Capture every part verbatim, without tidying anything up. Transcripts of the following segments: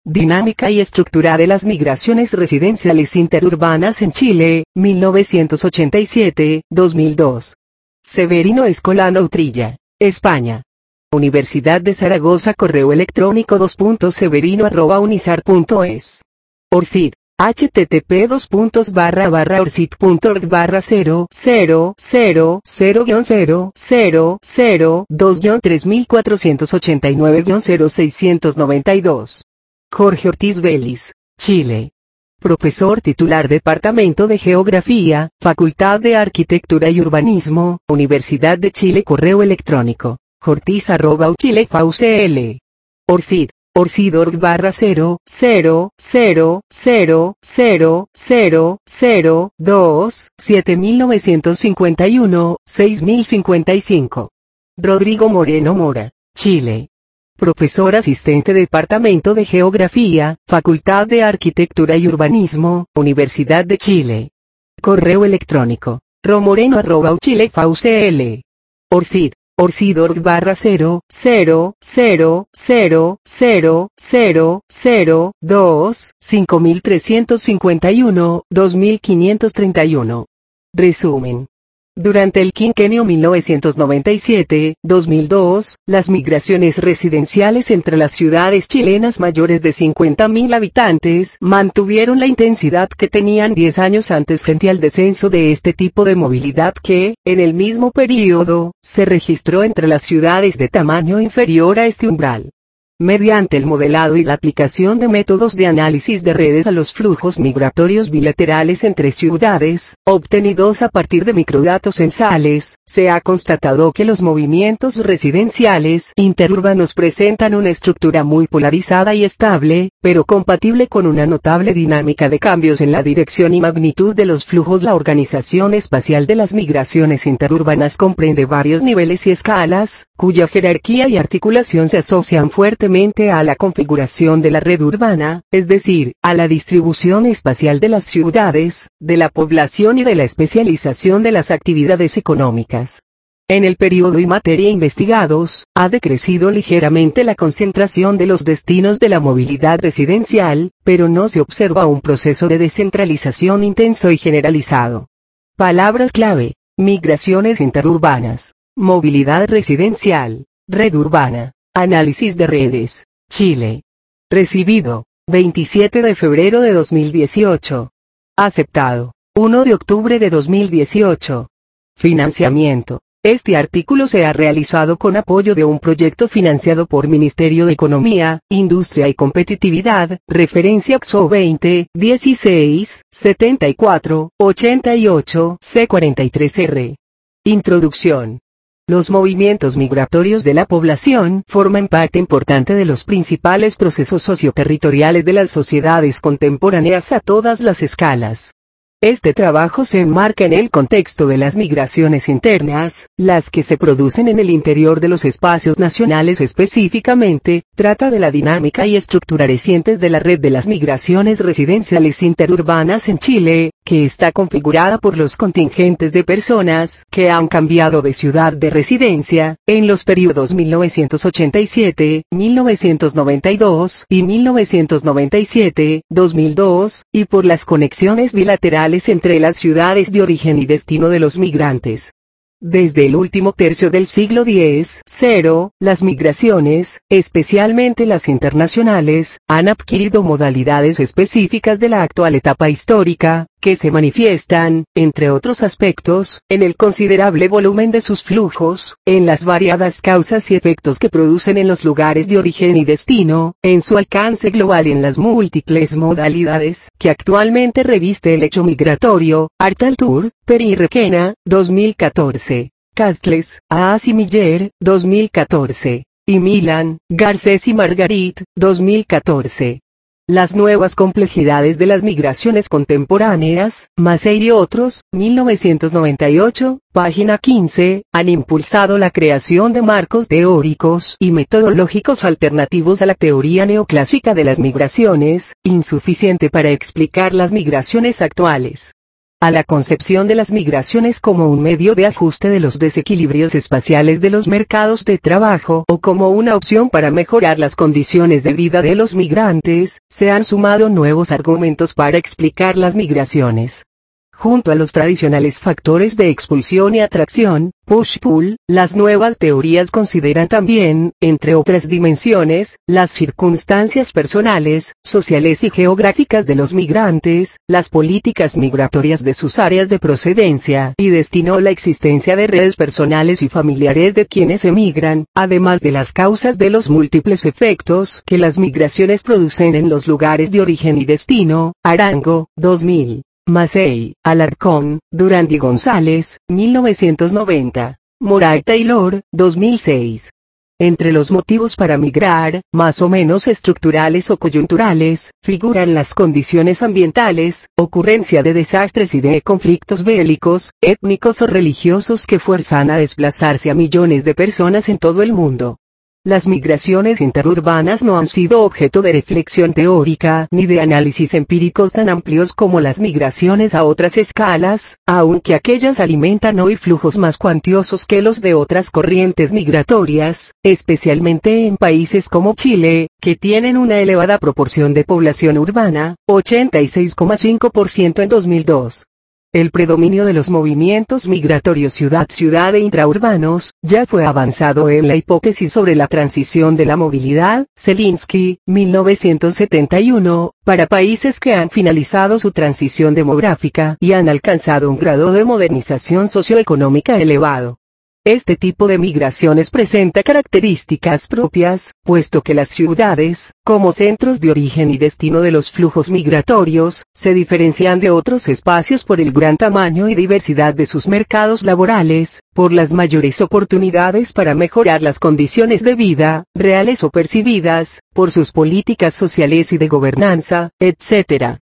Dinámica y estructura de las migraciones residenciales interurbanas en Chile, mil novecientos ochenta y siete, dos mil dos. Severino Escolano Utrilla, España. Universidad de Zaragoza. Correo electrónico dos severino arroba unisar punto es. Orcid, http dos barra barra orcid punto org barra cero cero cero cero cero cero cero dos tres cuatro ocho nueve cero seis nueve dos. Jorge Ortiz Vélez, Chile. Profesor titular Departamento de Geografía, Facultad de Arquitectura y Urbanismo, Universidad de Chile. Correo electrónico, jortiz arroba uchilefaucl. Orcid, orcid.org barra cero cero cero cero cero cero cero dos siete novecientos cincuenta y uno seis mil cincuenta y cinco. Rodrigo Moreno Mora, Chile. Profesor asistente Departamento de Geografía, Facultad de Arquitectura y Urbanismo, Universidad de Chile. Correo electrónico, romoreno arroba uchilefaucl. Orcid, orcid.org barra cero cero cero cero cero cero cero dos cinco mil trescientos cincuenta y uno dos mil quinientos treinta y uno. Resumen. Durante el quinquenio mil novecientos noventa y siete a dos mil dos, las migraciones residenciales entre las ciudades chilenas mayores de cincuenta mil habitantes mantuvieron la intensidad que tenían diez años antes frente al descenso de este tipo de movilidad que, en el mismo período, se registró entre las ciudades de tamaño inferior a este umbral. Mediante el modelado y la aplicación de métodos de análisis de redes a los flujos migratorios bilaterales entre ciudades, obtenidos a partir de microdatos censales, se ha constatado que los movimientos residenciales interurbanos presentan una estructura muy polarizada y estable, pero compatible con una notable dinámica de cambios en la dirección y magnitud de los flujos. La organización espacial de las migraciones interurbanas comprende varios niveles y escalas, cuya jerarquía y articulación se asocian fuertemente a la configuración de la red urbana, es decir, a la distribución espacial de las ciudades, de la población y de la especialización de las actividades económicas. En el periodo y materia investigados, ha decrecido ligeramente la concentración de los destinos de la movilidad residencial, pero no se observa un proceso de descentralización intenso y generalizado. Palabras clave: migraciones interurbanas, movilidad residencial, red urbana. Análisis de redes, Chile. Recibido, veintisiete de febrero de dos mil dieciocho. Aceptado, uno de octubre de dos mil dieciocho. Financiamiento. Este artículo se ha realizado con apoyo de un proyecto financiado por Ministerio de Economía, Industria y Competitividad, referencia X O veinte dieciséis setenta y cuatro ochenta y ocho C cuarenta y tres R. Introducción. Los movimientos migratorios de la población forman parte importante de los principales procesos socioterritoriales de las sociedades contemporáneas a todas las escalas. Este trabajo se enmarca en el contexto de las migraciones internas, las que se producen en el interior de los espacios nacionales. Específicamente, trata de la dinámica y estructura recientes de la red de las migraciones residenciales interurbanas en Chile, que está configurada por los contingentes de personas que han cambiado de ciudad de residencia, en los periodos mil novecientos ochenta y siete, mil novecientos noventa y dos y mil novecientos noventa y siete, dos mil dos, y por las conexiones bilaterales entre las ciudades de origen y destino de los migrantes. Desde el último tercio del siglo diez, las migraciones, especialmente las internacionales, han adquirido modalidades específicas de la actual etapa histórica, que se manifiestan, entre otros aspectos, en el considerable volumen de sus flujos, en las variadas causas y efectos que producen en los lugares de origen y destino, en su alcance global y en las múltiples modalidades que actualmente reviste el hecho migratorio. Artaltur, Peri y Requena, dos mil catorce. Castles, Aas y Miller, dos mil catorce. Y Milan, Garcés y Margarit, dos mil catorce. Las nuevas complejidades de las migraciones contemporáneas, Massey y otros, mil novecientos noventa y ocho, página quince, han impulsado la creación de marcos teóricos y metodológicos alternativos a la teoría neoclásica de las migraciones, insuficiente para explicar las migraciones actuales. A la concepción de las migraciones como un medio de ajuste de los desequilibrios espaciales de los mercados de trabajo o como una opción para mejorar las condiciones de vida de los migrantes, se han sumado nuevos argumentos para explicar las migraciones. Junto a los tradicionales factores de expulsión y atracción, push-pull, las nuevas teorías consideran también, entre otras dimensiones, las circunstancias personales, sociales y geográficas de los migrantes, las políticas migratorias de sus áreas de procedencia y destino, la existencia de redes personales y familiares de quienes emigran, además de las causas de los múltiples efectos que las migraciones producen en los lugares de origen y destino. Arango, dos mil. Massey, Alarcón, Durand y González, mil novecientos noventa. Moray Taylor, dos mil seis. Entre los motivos para migrar, más o menos estructurales o coyunturales, figuran las condiciones ambientales, ocurrencia de desastres y de conflictos bélicos, étnicos o religiosos que fuerzan a desplazarse a millones de personas en todo el mundo. Las migraciones interurbanas no han sido objeto de reflexión teórica ni de análisis empíricos tan amplios como las migraciones a otras escalas, aunque aquellas alimentan hoy flujos más cuantiosos que los de otras corrientes migratorias, especialmente en países como Chile, que tienen una elevada proporción de población urbana, ochenta y seis coma cinco por ciento en dos mil dos. El predominio de los movimientos migratorios ciudad-ciudad e intraurbanos, ya fue avanzado en la hipótesis sobre la transición de la movilidad, Zelinsky, mil novecientos setenta y uno, para países que han finalizado su transición demográfica y han alcanzado un grado de modernización socioeconómica elevado. Este tipo de migraciones presenta características propias, puesto que las ciudades, como centros de origen y destino de los flujos migratorios, se diferencian de otros espacios por el gran tamaño y diversidad de sus mercados laborales, por las mayores oportunidades para mejorar las condiciones de vida, reales o percibidas, por sus políticas sociales y de gobernanza, etcétera.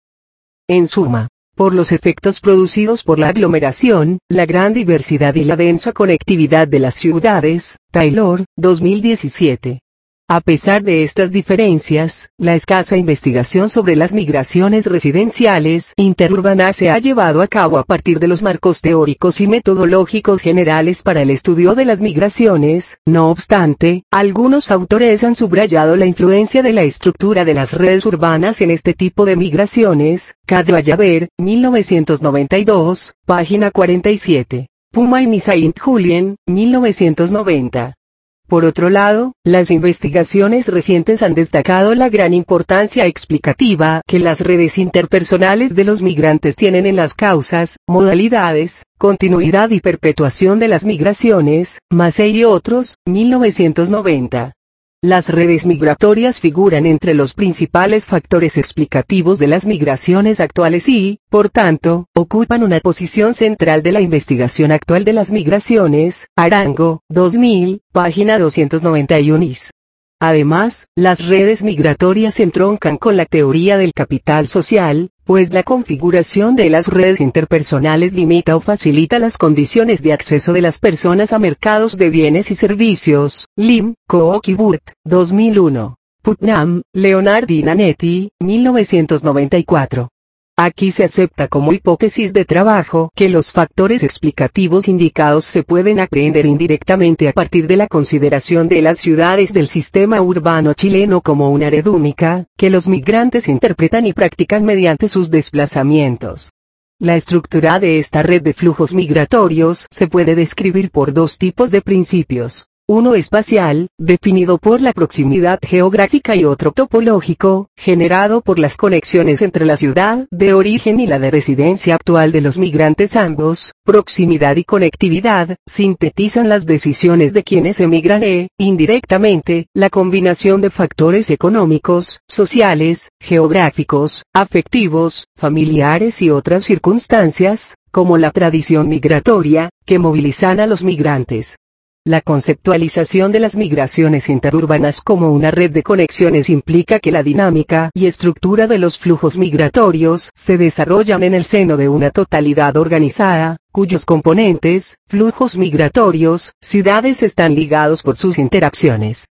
En suma, por los efectos producidos por la aglomeración, la gran diversidad y la densa conectividad de las ciudades. Taylor, dos mil diecisiete. A pesar de estas diferencias, la escasa investigación sobre las migraciones residenciales interurbanas se ha llevado a cabo a partir de los marcos teóricos y metodológicos generales para el estudio de las migraciones. No obstante, algunos autores han subrayado la influencia de la estructura de las redes urbanas en este tipo de migraciones. Cadwallader, mil novecientos noventa y dos, página cuarenta y siete. Puma y Saint-Julien, mil novecientos noventa. Por otro lado, las investigaciones recientes han destacado la gran importancia explicativa que las redes interpersonales de los migrantes tienen en las causas, modalidades, continuidad y perpetuación de las migraciones. Massey y otros, mil novecientos noventa. Las redes migratorias figuran entre los principales factores explicativos de las migraciones actuales y, por tanto, ocupan una posición central de la investigación actual de las migraciones. Arango, dos mil, página doscientos noventa y uno is. Además, las redes migratorias se entroncan con la teoría del capital social, pues la configuración de las redes interpersonales limita o facilita las condiciones de acceso de las personas a mercados de bienes y servicios. Lim, Kook y Burt, dos mil uno. Putnam, Leonard y Nanetti, mil novecientos noventa y cuatro. Aquí se acepta como hipótesis de trabajo que los factores explicativos indicados se pueden aprender indirectamente a partir de la consideración de las ciudades del sistema urbano chileno como una red única, que los migrantes interpretan y practican mediante sus desplazamientos. La estructura de esta red de flujos migratorios se puede describir por dos tipos de principios. Uno espacial, definido por la proximidad geográfica, y otro topológico, generado por las conexiones entre la ciudad de origen y la de residencia actual de los migrantes. Ambos, proximidad y conectividad, sintetizan las decisiones de quienes emigran e, indirectamente, la combinación de factores económicos, sociales, geográficos, afectivos, familiares y otras circunstancias, como la tradición migratoria, que movilizan a los migrantes. La conceptualización de las migraciones interurbanas como una red de conexiones implica que la dinámica y estructura de los flujos migratorios se desarrollan en el seno de una totalidad organizada, cuyos componentes, flujos migratorios, ciudades, están ligados por sus interacciones.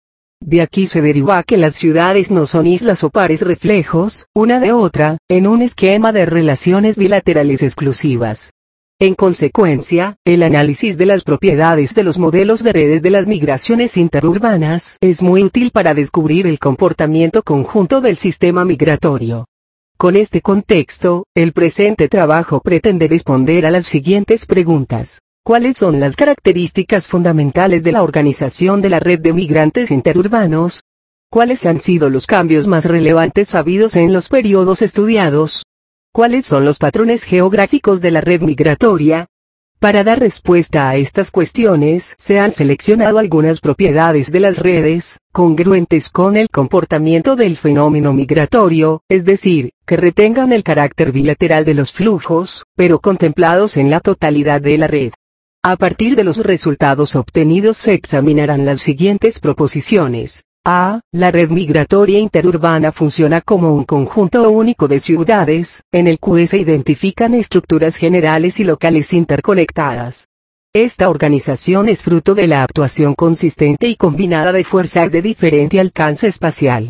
De aquí se deriva que las ciudades no son islas o pares reflejos, una de otra, en un esquema de relaciones bilaterales exclusivas. En consecuencia, el análisis de las propiedades de los modelos de redes de las migraciones interurbanas es muy útil para descubrir el comportamiento conjunto del sistema migratorio. Con este contexto, el presente trabajo pretende responder a las siguientes preguntas. ¿Cuáles son las características fundamentales de la organización de la red de migrantes interurbanos? ¿Cuáles han sido los cambios más relevantes habidos en los periodos estudiados? ¿Cuáles son los patrones geográficos de la red migratoria? Para dar respuesta a estas cuestiones, se han seleccionado algunas propiedades de las redes, congruentes con el comportamiento del fenómeno migratorio, es decir, que retengan el carácter bilateral de los flujos, pero contemplados en la totalidad de la red. A partir de los resultados obtenidos se examinarán las siguientes proposiciones. A. La red migratoria interurbana funciona como un conjunto único de ciudades, en el que se identifican estructuras generales y locales interconectadas. Esta organización es fruto de la actuación consistente y combinada de fuerzas de diferente alcance espacial.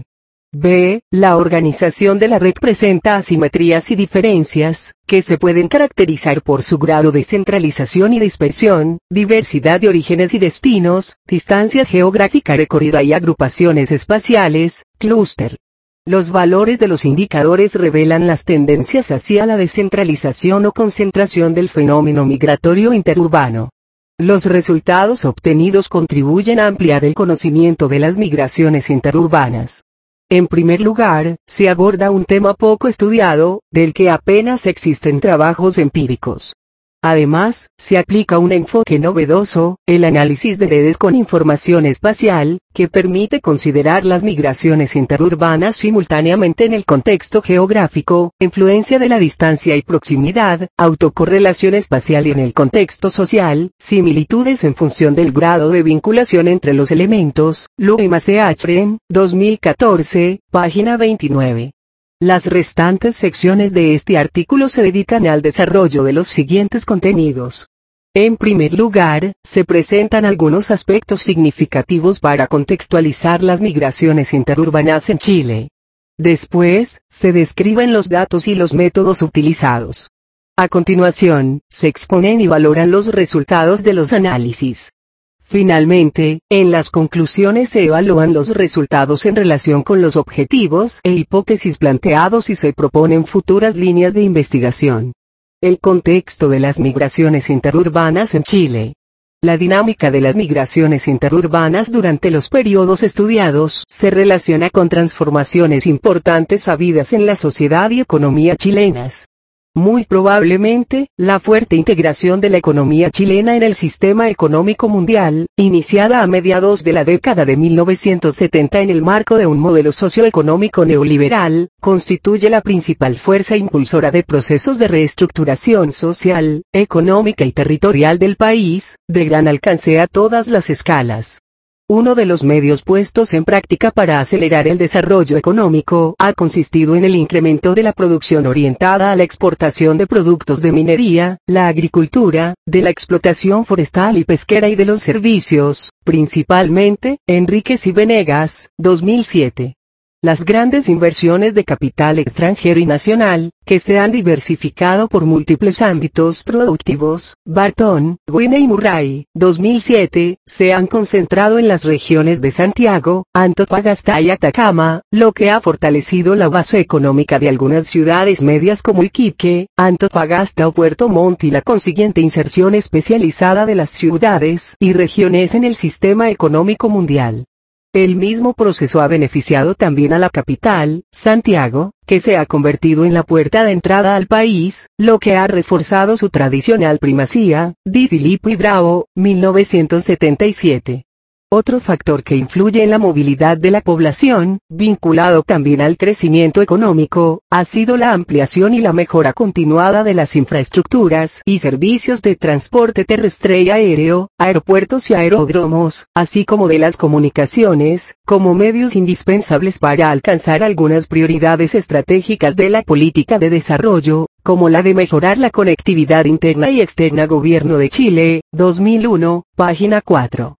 B. La organización de la red presenta asimetrías y diferencias, que se pueden caracterizar por su grado de centralización y dispersión, diversidad de orígenes y destinos, distancia geográfica recorrida y agrupaciones espaciales, clúster. Los valores de los indicadores revelan las tendencias hacia la descentralización o concentración del fenómeno migratorio interurbano. Los resultados obtenidos contribuyen a ampliar el conocimiento de las migraciones interurbanas. En primer lugar, se aborda un tema poco estudiado, del que apenas existen trabajos empíricos. Además, se aplica un enfoque novedoso, el análisis de redes con información espacial, que permite considerar las migraciones interurbanas simultáneamente en el contexto geográfico, influencia de la distancia y proximidad, autocorrelación espacial y en el contexto social, similitudes en función del grado de vinculación entre los elementos. Lurimachren, dos mil catorce, página veintinueve. Las restantes secciones de este artículo se dedican al desarrollo de los siguientes contenidos. En primer lugar, se presentan algunos aspectos significativos para contextualizar las migraciones interurbanas en Chile. Después, se describen los datos y los métodos utilizados. A continuación, se exponen y valoran los resultados de los análisis. Finalmente, en las conclusiones se evalúan los resultados en relación con los objetivos e hipótesis planteados y se proponen futuras líneas de investigación. El contexto de las migraciones interurbanas en Chile. La dinámica de las migraciones interurbanas durante los periodos estudiados se relaciona con transformaciones importantes habidas en la sociedad y economía chilenas. Muy probablemente, la fuerte integración de la economía chilena en el sistema económico mundial, iniciada a mediados de la década de mil novecientos setenta en el marco de un modelo socioeconómico neoliberal, constituye la principal fuerza impulsora de procesos de reestructuración social, económica y territorial del país, de gran alcance a todas las escalas. Uno de los medios puestos en práctica para acelerar el desarrollo económico ha consistido en el incremento de la producción orientada a la exportación de productos de minería, la agricultura, de la explotación forestal y pesquera y de los servicios, principalmente. Enríquez y Venegas, dos mil siete. Las grandes inversiones de capital extranjero y nacional, que se han diversificado por múltiples ámbitos productivos, Barton, Guinea y Murray, dos mil siete, se han concentrado en las regiones de Santiago, Antofagasta y Atacama, lo que ha fortalecido la base económica de algunas ciudades medias como Iquique, Antofagasta o Puerto Montt y la consiguiente inserción especializada de las ciudades y regiones en el sistema económico mundial. El mismo proceso ha beneficiado también a la capital, Santiago, que se ha convertido en la puerta de entrada al país, lo que ha reforzado su tradicional primacía. Di Filippo y Bravo, mil novecientos setenta y siete. Otro factor que influye en la movilidad de la población, vinculado también al crecimiento económico, ha sido la ampliación y la mejora continuada de las infraestructuras y servicios de transporte terrestre y aéreo, aeropuertos y aeródromos, así como de las comunicaciones, como medios indispensables para alcanzar algunas prioridades estratégicas de la política de desarrollo, como la de mejorar la conectividad interna y externa. Gobierno de Chile, dos mil uno, página cuatro.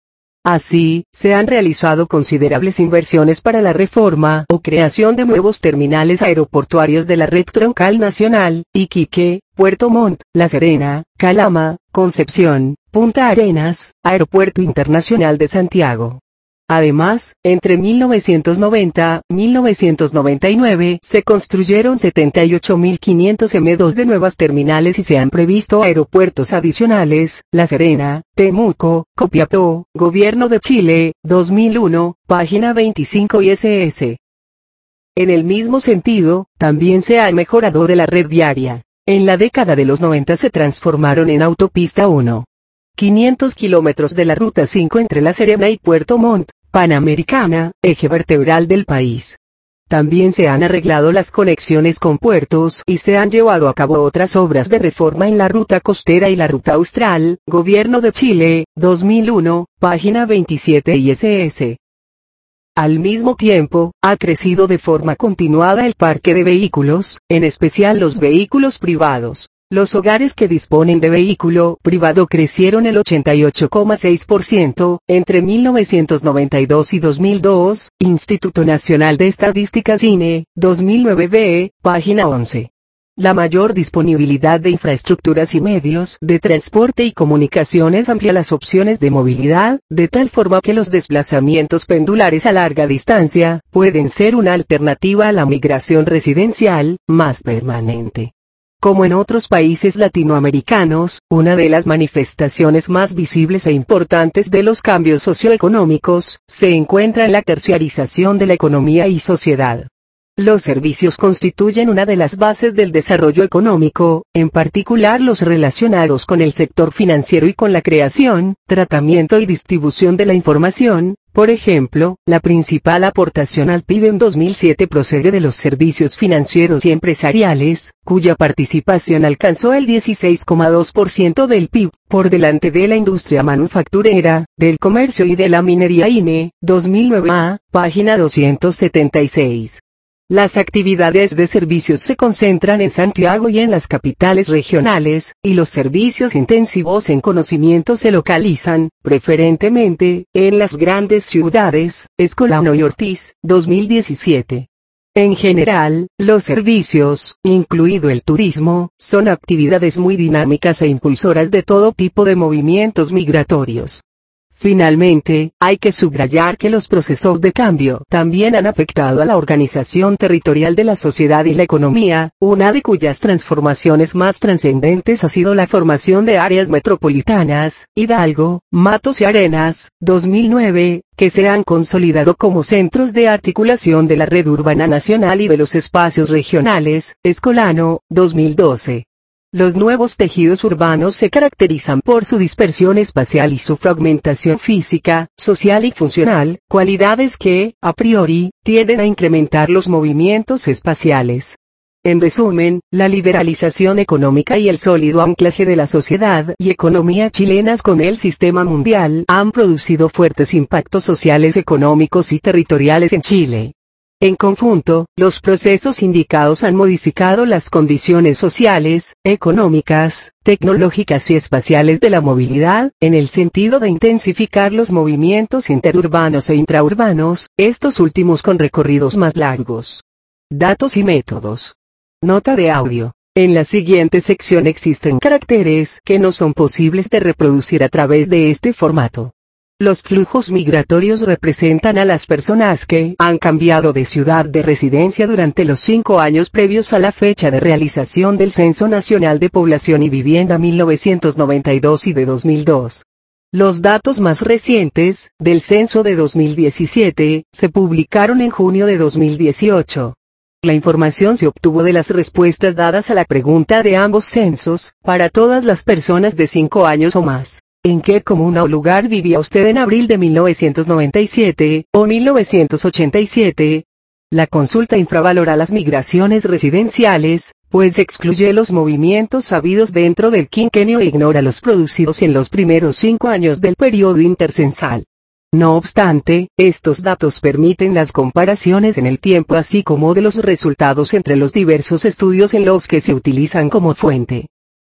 Así, se han realizado considerables inversiones para la reforma o creación de nuevos terminales aeroportuarios de la red troncal nacional, Iquique, Puerto Montt, La Serena, Calama, Concepción, Punta Arenas, Aeropuerto Internacional de Santiago. Además, entre mil novecientos noventa y mil novecientos noventa y nueve se construyeron setenta y ocho mil quinientos eme dos de nuevas terminales y se han previsto aeropuertos adicionales, La Serena, Temuco, Copiapó, Gobierno de Chile, dos mil uno, página veinticinco I S S. En el mismo sentido, también se ha mejorado de la red viaria. En la década de los noventa se transformaron en Autopista uno. quinientos kilómetros de la Ruta cinco entre La Serena y Puerto Montt, Panamericana, eje vertebral del país. También se han arreglado las conexiones con puertos y se han llevado a cabo otras obras de reforma en la ruta costera y la ruta austral, Gobierno de Chile, dos mil uno, página veintisiete I S S. Al mismo tiempo, ha crecido de forma continuada el parque de vehículos, en especial los vehículos privados. Los hogares que disponen de vehículo privado crecieron el ochenta y ocho coma seis por ciento, entre mil novecientos noventa y dos y dos mil dos, Instituto Nacional de Estadística I N E, dos mil nueve b, página once. La mayor disponibilidad de infraestructuras y medios de transporte y comunicaciones amplía las opciones de movilidad, de tal forma que los desplazamientos pendulares a larga distancia pueden ser una alternativa a la migración residencial, más permanente. Como en otros países latinoamericanos, una de las manifestaciones más visibles e importantes de los cambios socioeconómicos, se encuentra en la terciarización de la economía y sociedad. Los servicios constituyen una de las bases del desarrollo económico, en particular los relacionados con el sector financiero y con la creación, tratamiento y distribución de la información. Por ejemplo, la principal aportación al P I B en dos mil siete procede de los servicios financieros y empresariales, cuya participación alcanzó el dieciséis coma dos por ciento del P I B, por delante de la industria manufacturera, del comercio y de la minería. I N E, dos mil nueve a, página doscientos setenta y seis. Las actividades de servicios se concentran en Santiago y en las capitales regionales, y los servicios intensivos en conocimiento se localizan, preferentemente, en las grandes ciudades. Escolano y Ortiz, dos mil diecisiete. En general, los servicios, incluido el turismo, son actividades muy dinámicas e impulsoras de todo tipo de movimientos migratorios. Finalmente, hay que subrayar que los procesos de cambio también han afectado a la organización territorial de la sociedad y la economía, una de cuyas transformaciones más trascendentes ha sido la formación de áreas metropolitanas, Hidalgo, Matos y Arenas, dos mil nueve, que se han consolidado como centros de articulación de la red urbana nacional y de los espacios regionales. Escolano, dos mil doce. Los nuevos tejidos urbanos se caracterizan por su dispersión espacial y su fragmentación física, social y funcional, cualidades que, a priori, tienden a incrementar los movimientos espaciales. En resumen, la liberalización económica y el sólido anclaje de la sociedad y economía chilenas con el sistema mundial han producido fuertes impactos sociales, económicos y territoriales en Chile. En conjunto, los procesos indicados han modificado las condiciones sociales, económicas, tecnológicas y espaciales de la movilidad, en el sentido de intensificar los movimientos interurbanos e intraurbanos, estos últimos con recorridos más largos. Datos y métodos. Nota de audio. En la siguiente sección existen caracteres que no son posibles de reproducir a través de este formato. Los flujos migratorios representan a las personas que han cambiado de ciudad de residencia durante los cinco años previos a la fecha de realización del Censo Nacional de Población y Vivienda mil novecientos noventa y dos y de dos mil dos. Los datos más recientes, del censo de dos mil diecisiete, se publicaron en junio de dos mil dieciocho. La información se obtuvo de las respuestas dadas a la pregunta de ambos censos, para todas las personas de cinco años o más. ¿En qué comuna o lugar vivía usted en abril de mil novecientos noventa y siete, o mil novecientos ochenta y siete? La consulta infravalora las migraciones residenciales, pues excluye los movimientos habidos dentro del quinquenio e ignora los producidos en los primeros cinco años del periodo intercensal. No obstante, estos datos permiten las comparaciones en el tiempo así como de los resultados entre los diversos estudios en los que se utilizan como fuente.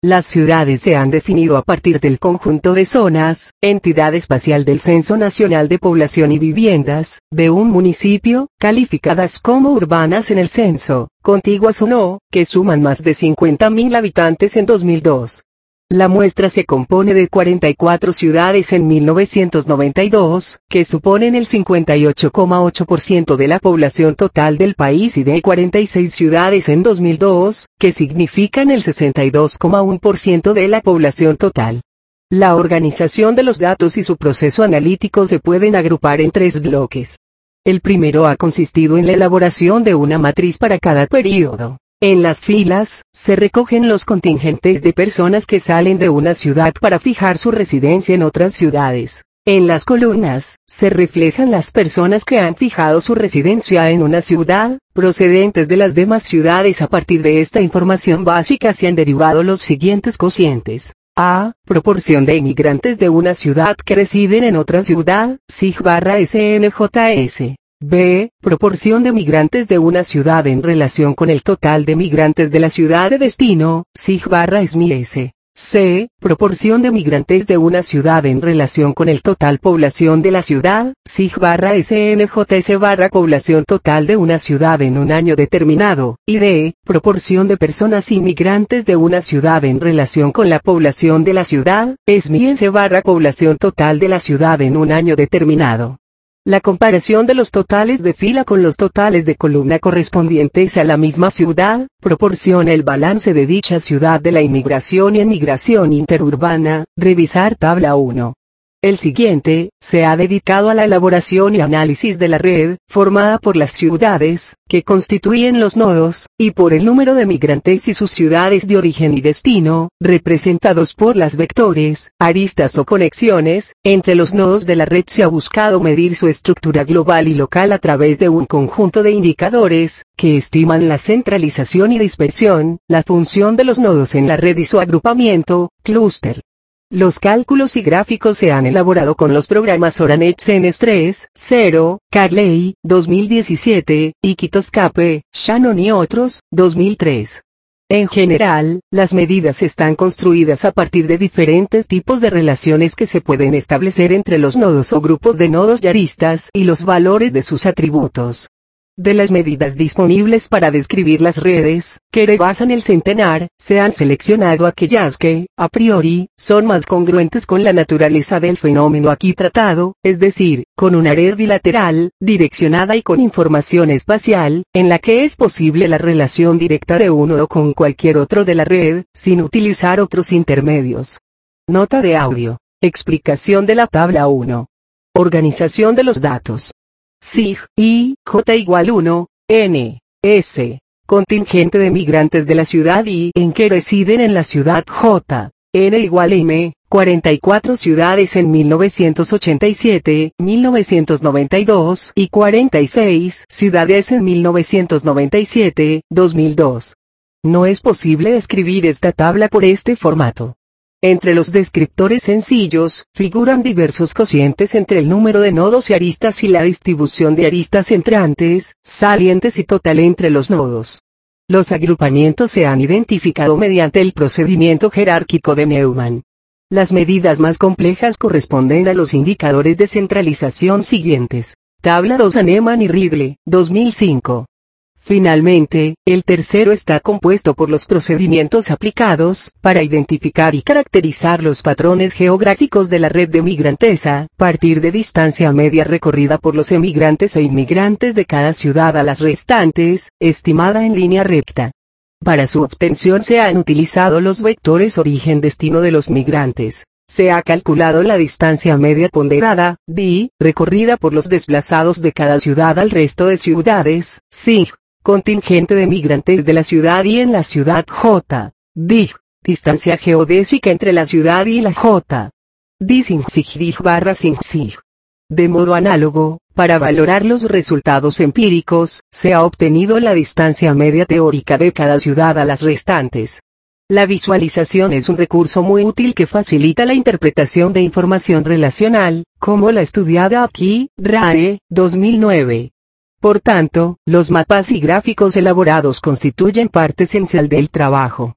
Las ciudades se han definido a partir del conjunto de zonas, entidad espacial del Censo Nacional de Población y Viviendas, de un municipio, calificadas como urbanas en el censo, contiguas o no, que suman más de cincuenta mil habitantes en dos mil dos. La muestra se compone de cuarenta y cuatro ciudades en mil novecientos noventa y dos, que suponen el cincuenta y ocho coma ocho por ciento de la población total del país y de cuarenta y seis ciudades en dos mil dos, que significan el sesenta y dos coma uno por ciento de la población total. La organización de los datos y su proceso analítico se pueden agrupar en tres bloques. El primero ha consistido en la elaboración de una matriz para cada período. En las filas, se recogen los contingentes de personas que salen de una ciudad para fijar su residencia en otras ciudades. En las columnas, se reflejan las personas que han fijado su residencia en una ciudad, procedentes de las demás ciudades. A partir de esta información básica se han derivado los siguientes cocientes. A. Proporción de inmigrantes de una ciudad que residen en otra ciudad, sig barra S N J S. B. Proporción de migrantes de una ciudad en relación con el total de migrantes de la ciudad de destino, sig barra S M I S. C. Proporción de migrantes de una ciudad en relación con el total población de la ciudad, sig barra S N J S barra población total de una ciudad en un año determinado. Y D. Proporción de personas inmigrantes de una ciudad en relación con la población de la ciudad, S M I S barra población total de la ciudad en un año determinado. La comparación de los totales de fila con los totales de columna correspondientes a la misma ciudad, proporciona el balance de dicha ciudad de la inmigración y emigración interurbana. Revisar tabla uno. El siguiente, se ha dedicado a la elaboración y análisis de la red, formada por las ciudades, que constituyen los nodos, y por el número de migrantes y sus ciudades de origen y destino, representados por las vectores, aristas o conexiones. Entre los nodos de la red se ha buscado medir su estructura global y local a través de un conjunto de indicadores, que estiman la centralización y dispersión, la función de los nodos en la red y su agrupamiento, clúster. Los cálculos y gráficos se han elaborado con los programas Oranet C N S tres, cero, Carley, dos mil diecisiete, y Kitoscape, Shannon y otros, dos mil tres. En general, las medidas están construidas a partir de diferentes tipos de relaciones que se pueden establecer entre los nodos o grupos de nodos y aristas y los valores de sus atributos. De las medidas disponibles para describir las redes, que rebasan el centenar, se han seleccionado aquellas que, a priori, son más congruentes con la naturaleza del fenómeno aquí tratado, es decir, con una red bilateral, direccionada y con información espacial, en la que es posible la relación directa de un nodo con cualquier otro de la red, sin utilizar otros intermedios. Nota de audio. Explicación de la tabla uno. Organización de los datos. Sig, I, J igual uno, N, S. Contingente de migrantes de la ciudad I en que residen en la ciudad J. N igual M, cuarenta y cuatro ciudades en mil novecientos ochenta y siete, mil novecientos noventa y dos y cuarenta y seis ciudades en mil novecientos noventa y siete, dos mil dos. No es posible describir esta tabla por este formato. Entre los descriptores sencillos, figuran diversos cocientes entre el número de nodos y aristas y la distribución de aristas entrantes, salientes y total entre los nodos. Los agrupamientos se han identificado mediante el procedimiento jerárquico de Neumann. Las medidas más complejas corresponden a los indicadores de centralización siguientes. Tabla dos Aneman y Ridley, dos mil cinco. Finalmente, el tercero está compuesto por los procedimientos aplicados para identificar y caracterizar los patrones geográficos de la red de migrantesa, partir de distancia media recorrida por los emigrantes e inmigrantes de cada ciudad a las restantes, estimada en línea recta. Para su obtención se han utilizado los vectores origen-destino de los migrantes. Se ha calculado la distancia media ponderada, D, recorrida por los desplazados de cada ciudad al resto de ciudades, sig. Contingente de migrantes de la ciudad y en la ciudad J. Dig. Distancia geodésica entre la ciudad y la J. D sin sig dig barra sin sig. De modo análogo, para valorar los resultados empíricos, se ha obtenido la distancia media teórica de cada ciudad a las restantes. La visualización es un recurso muy útil que facilita la interpretación de información relacional, como la estudiada aquí, R A E, dos mil nueve. Por tanto, los mapas y gráficos elaborados constituyen parte esencial del trabajo.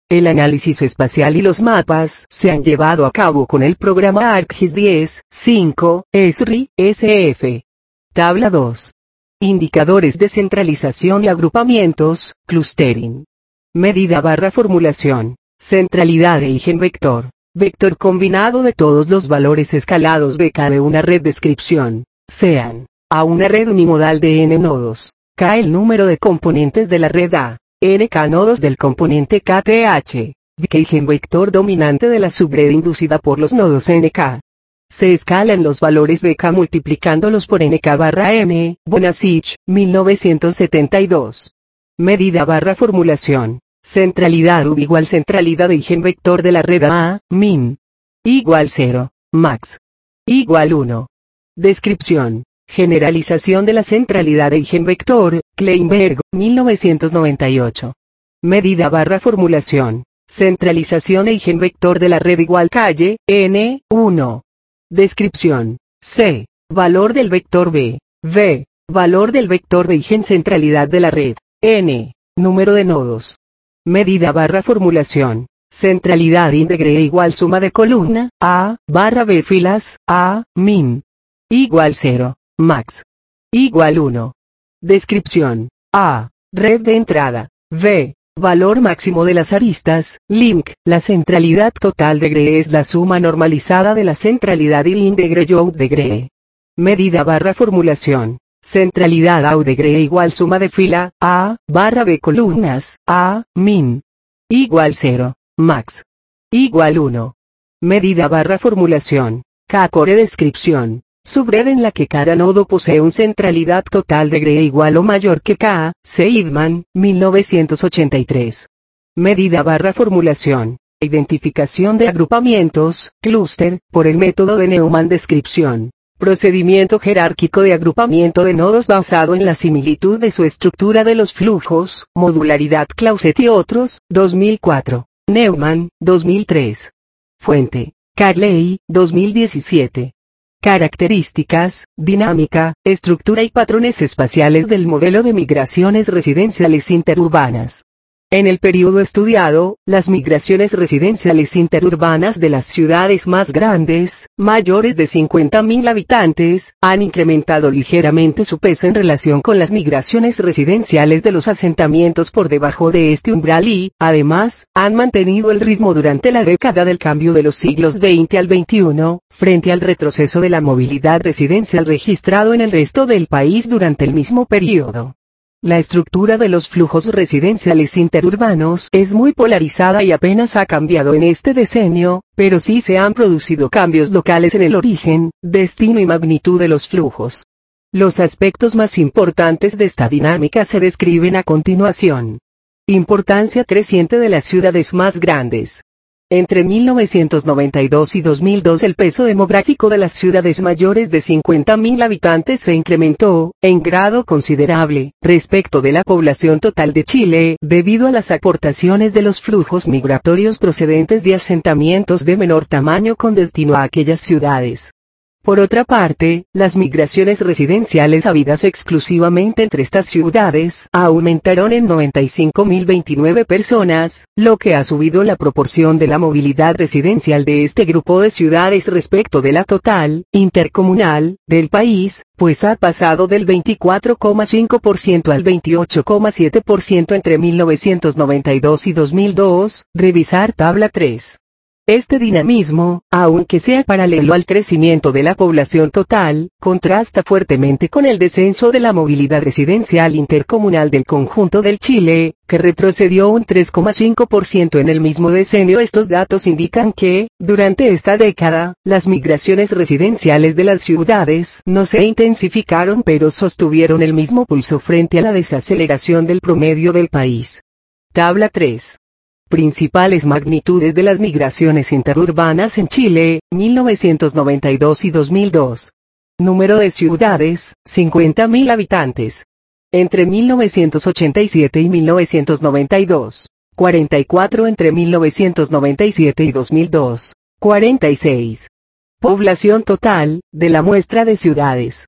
El análisis espacial y los mapas se han llevado a cabo con el programa ArcGIS diez punto cinco, S R I, S F. Tabla dos. Indicadores de centralización y agrupamientos, clustering. Medida barra formulación, centralidad de eigenvector, vector combinado de todos los valores escalados B K de una red descripción, sean A una red unimodal de n nodos, K el número de componentes de la red A, N K nodos del componente K T H, V K eigenvector dominante de la subred inducida por los nodos N K. Se escalan los valores B K multiplicándolos por N K barra M, Bonasich, mil novecientos setenta y dos. Medida barra formulación, centralidad U igual centralidad de eigenvector de la red A, min. Igual cero, max. Igual uno. Descripción, generalización de la centralidad de eigenvector, Kleinberg, mil novecientos noventa y ocho. Medida barra formulación, centralización de eigenvector de la red igual calle, N, uno. Descripción, C, valor del vector B, V, valor del vector de eigencentralidad de la red, N, número de nodos. Medida barra formulación, centralidad íntegre e igual suma de columna, A, barra B filas, A, min. Igual cero, max. Igual uno. Descripción, A, red de entrada, V, valor máximo de las aristas, link, la centralidad total de Gree es la suma normalizada de la centralidad y íntegre Youth de Gree. Medida barra formulación, centralidad A U de Gree igual suma de fila, A, barra B columnas, A, min. Igual cero, max. Igual uno. Medida barra formulación, K core descripción, subred en la que cada nodo posee una centralidad total de Gree igual o mayor que K, Seidman, mil novecientos ochenta y tres. Medida barra formulación, identificación de agrupamientos, clúster, por el método de Neumann descripción, procedimiento jerárquico de agrupamiento de nodos basado en la similitud de su estructura de los flujos, modularidad Clauset y otros, dos mil cuatro, Neumann, dos mil tres. Fuente, Carley, dos mil diecisiete. Características, dinámica, estructura y patrones espaciales del modelo de migraciones residenciales interurbanas. En el periodo estudiado, las migraciones residenciales interurbanas de las ciudades más grandes, mayores de cincuenta mil habitantes, han incrementado ligeramente su peso en relación con las migraciones residenciales de los asentamientos por debajo de este umbral y, además, han mantenido el ritmo durante la década del cambio de los siglos veinte al veintiuno, frente al retroceso de la movilidad residencial registrado en el resto del país durante el mismo periodo. La estructura de los flujos residenciales interurbanos es muy polarizada y apenas ha cambiado en este decenio, pero sí se han producido cambios locales en el origen, destino y magnitud de los flujos. Los aspectos más importantes de esta dinámica se describen a continuación. Importancia creciente de las ciudades más grandes. Entre mil novecientos noventa y dos y dos mil dos el peso demográfico de las ciudades mayores de cincuenta mil habitantes se incrementó, en grado considerable, respecto de la población total de Chile, debido a las aportaciones de los flujos migratorios procedentes de asentamientos de menor tamaño con destino a aquellas ciudades. Por otra parte, las migraciones residenciales habidas exclusivamente entre estas ciudades aumentaron en noventa y cinco mil veintinueve personas, lo que ha subido la proporción de la movilidad residencial de este grupo de ciudades respecto de la total, intercomunal, del país, pues ha pasado del veinticuatro coma cinco por ciento al veintiocho coma siete por ciento entre mil novecientos noventa y dos y dos mil dos, revisar tabla tres. Este dinamismo, aunque sea paralelo al crecimiento de la población total, contrasta fuertemente con el descenso de la movilidad residencial intercomunal del conjunto del Chile, que retrocedió un tres coma cinco por ciento en el mismo decenio. Estos datos indican que, durante esta década, las migraciones residenciales de las ciudades no se intensificaron pero sostuvieron el mismo pulso frente a la desaceleración del promedio del país. Tabla tres. Principales magnitudes de las migraciones interurbanas en Chile, mil novecientos noventa y dos y dos mil dos. Número de ciudades, cincuenta mil habitantes. Entre mil novecientos ochenta y siete y mil novecientos noventa y dos, cuarenta y cuatro entre mil novecientos noventa y siete y dos mil dos, cuarenta y seis. Población total, de la muestra de ciudades.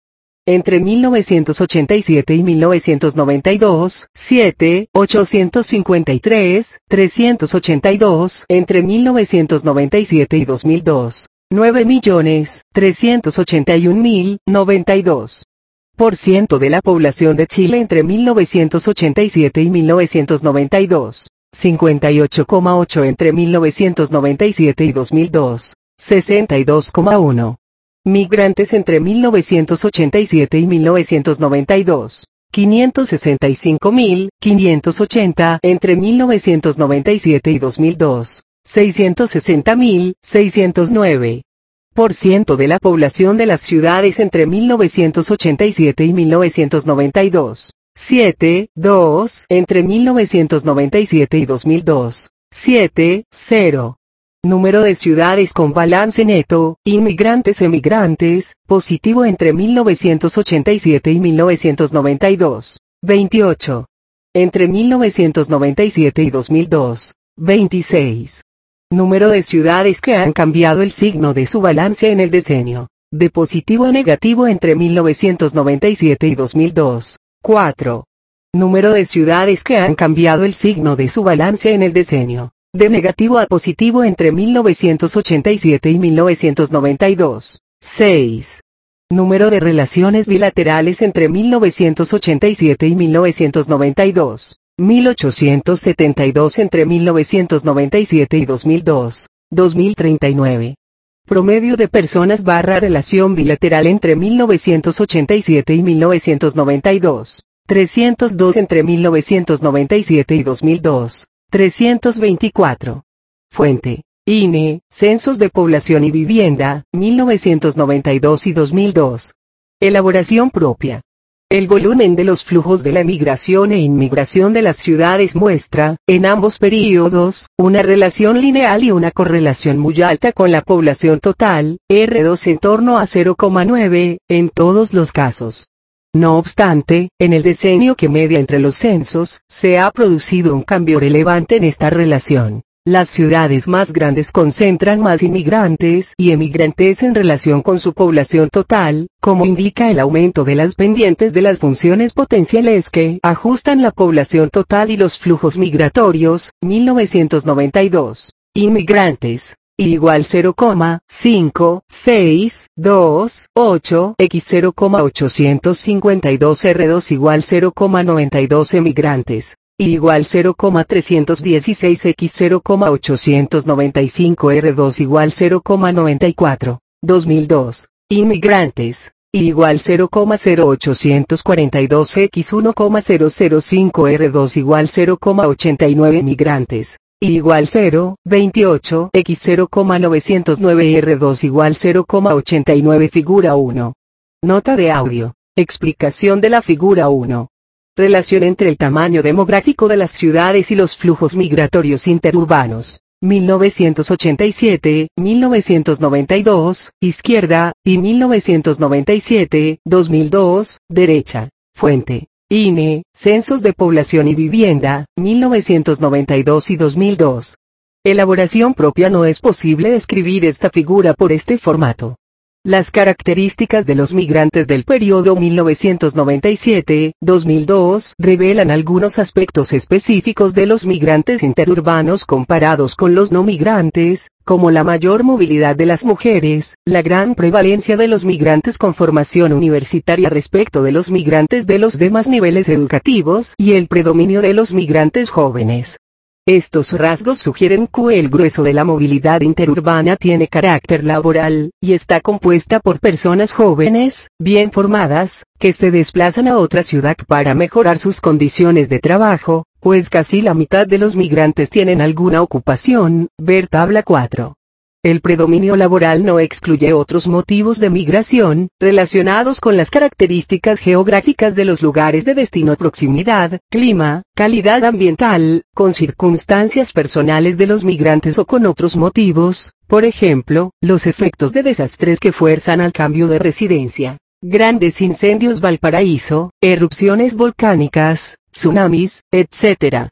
Entre mil novecientos ochenta y siete y mil novecientos noventa y dos, siete, ochocientos cincuenta y tres, trescientos ochenta y dos. Entre mil novecientos noventa y siete y dos mil dos, nueve millones, trescientos ochenta y un mil, noventa y dos por ciento de la población de Chile entre mil novecientos ochenta y siete y mil novecientos noventa y dos. cincuenta y ocho coma ocho entre mil novecientos noventa y siete y dos mil dos. sesenta y dos coma uno. Migrantes entre mil novecientos ochenta y siete y mil novecientos noventa y dos. quinientos sesenta y cinco mil, quinientos ochenta entre mil novecientos noventa y siete y dos mil dos. seiscientos sesenta mil, seiscientos nueve por ciento de la población de las ciudades entre mil novecientos ochenta y siete y mil novecientos noventa y dos. siete, dos entre mil novecientos noventa y siete y dos mil dos. siete, cero. Número de ciudades con balance neto, inmigrantes emigrantes, positivo entre mil novecientos ochenta y siete y mil novecientos noventa y dos. veintiocho. Entre mil novecientos noventa y siete y dos mil dos. veintiséis. Número de ciudades que han cambiado el signo de su balance en el decenio, de positivo a negativo entre mil novecientos noventa y siete y dos mil dos. cuatro. Número de ciudades que han cambiado el signo de su balance en el decenio, de negativo a positivo entre mil novecientos ochenta y siete y mil novecientos noventa y dos. seis. Número de relaciones bilaterales entre mil novecientos ochenta y siete y mil novecientos noventa y dos. mil ochocientos setenta y dos entre mil novecientos noventa y siete y dos mil dos. dos mil treinta y nueve. Promedio de personas barra relación bilateral entre mil novecientos ochenta y siete y mil novecientos noventa y dos. trescientos dos entre mil novecientos noventa y siete y dos mil dos. trescientos veinticuatro. Fuente: I N E, Censos de Población y Vivienda, mil novecientos noventa y dos y dos mil dos. Elaboración propia. El volumen de los flujos de la emigración e inmigración de las ciudades muestra, en ambos períodos, una relación lineal y una correlación muy alta con la población total, R dos en torno a cero coma nueve, en todos los casos. No obstante, en el decenio que media entre los censos, se ha producido un cambio relevante en esta relación. Las ciudades más grandes concentran más inmigrantes y emigrantes en relación con su población total, como indica el aumento de las pendientes de las funciones potenciales que ajustan la población total y los flujos migratorios. mil novecientos noventa y dos. Inmigrantes. Igual cero coma cinco seis dos ocho x cero coma ochocientos cincuenta y dos R dos igual cero coma noventa y dos emigrantes. Igual cero coma trescientos dieciséis x cero coma ochocientos noventa y cinco R dos igual cero coma noventa y cuatro. dos mil dos. Inmigrantes. Igual cero coma cero ochocientos cuarenta y dos x uno coma cero cero cinco R dos igual cero coma ochenta y nueve migrantes. Igual cero, veintiocho x cero coma novecientos nueve R dos igual cero coma ochenta y nueve Figura uno. Nota de audio. Explicación de la figura uno. Relación entre el tamaño demográfico de las ciudades y los flujos migratorios interurbanos. mil novecientos ochenta y siete, mil novecientos noventa y dos, izquierda, y mil novecientos noventa y siete, dos mil dos, derecha. Fuente: I N E, Censos de Población y Vivienda, mil novecientos noventa y dos y dos mil dos. Elaboración propia. No es posible describir esta figura por este formato. Las características de los migrantes del periodo mil novecientos noventa y siete a dos mil dos revelan algunos aspectos específicos de los migrantes interurbanos comparados con los no migrantes, como la mayor movilidad de las mujeres, la gran prevalencia de los migrantes con formación universitaria respecto de los migrantes de los demás niveles educativos y el predominio de los migrantes jóvenes. Estos rasgos sugieren que el grueso de la movilidad interurbana tiene carácter laboral, y está compuesta por personas jóvenes, bien formadas, que se desplazan a otra ciudad para mejorar sus condiciones de trabajo, pues casi la mitad de los migrantes tienen alguna ocupación. Ver tabla cuatro. El predominio laboral no excluye otros motivos de migración, relacionados con las características geográficas de los lugares de destino, proximidad, clima, calidad ambiental, con circunstancias personales de los migrantes o con otros motivos, por ejemplo, los efectos de desastres que fuerzan al cambio de residencia, grandes incendios Valparaíso, erupciones volcánicas, tsunamis, etcétera.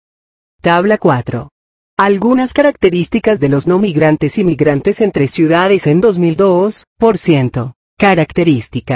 Tabla cuatro. Algunas características de los no migrantes y migrantes entre ciudades en dos mil dos, por ciento. Características.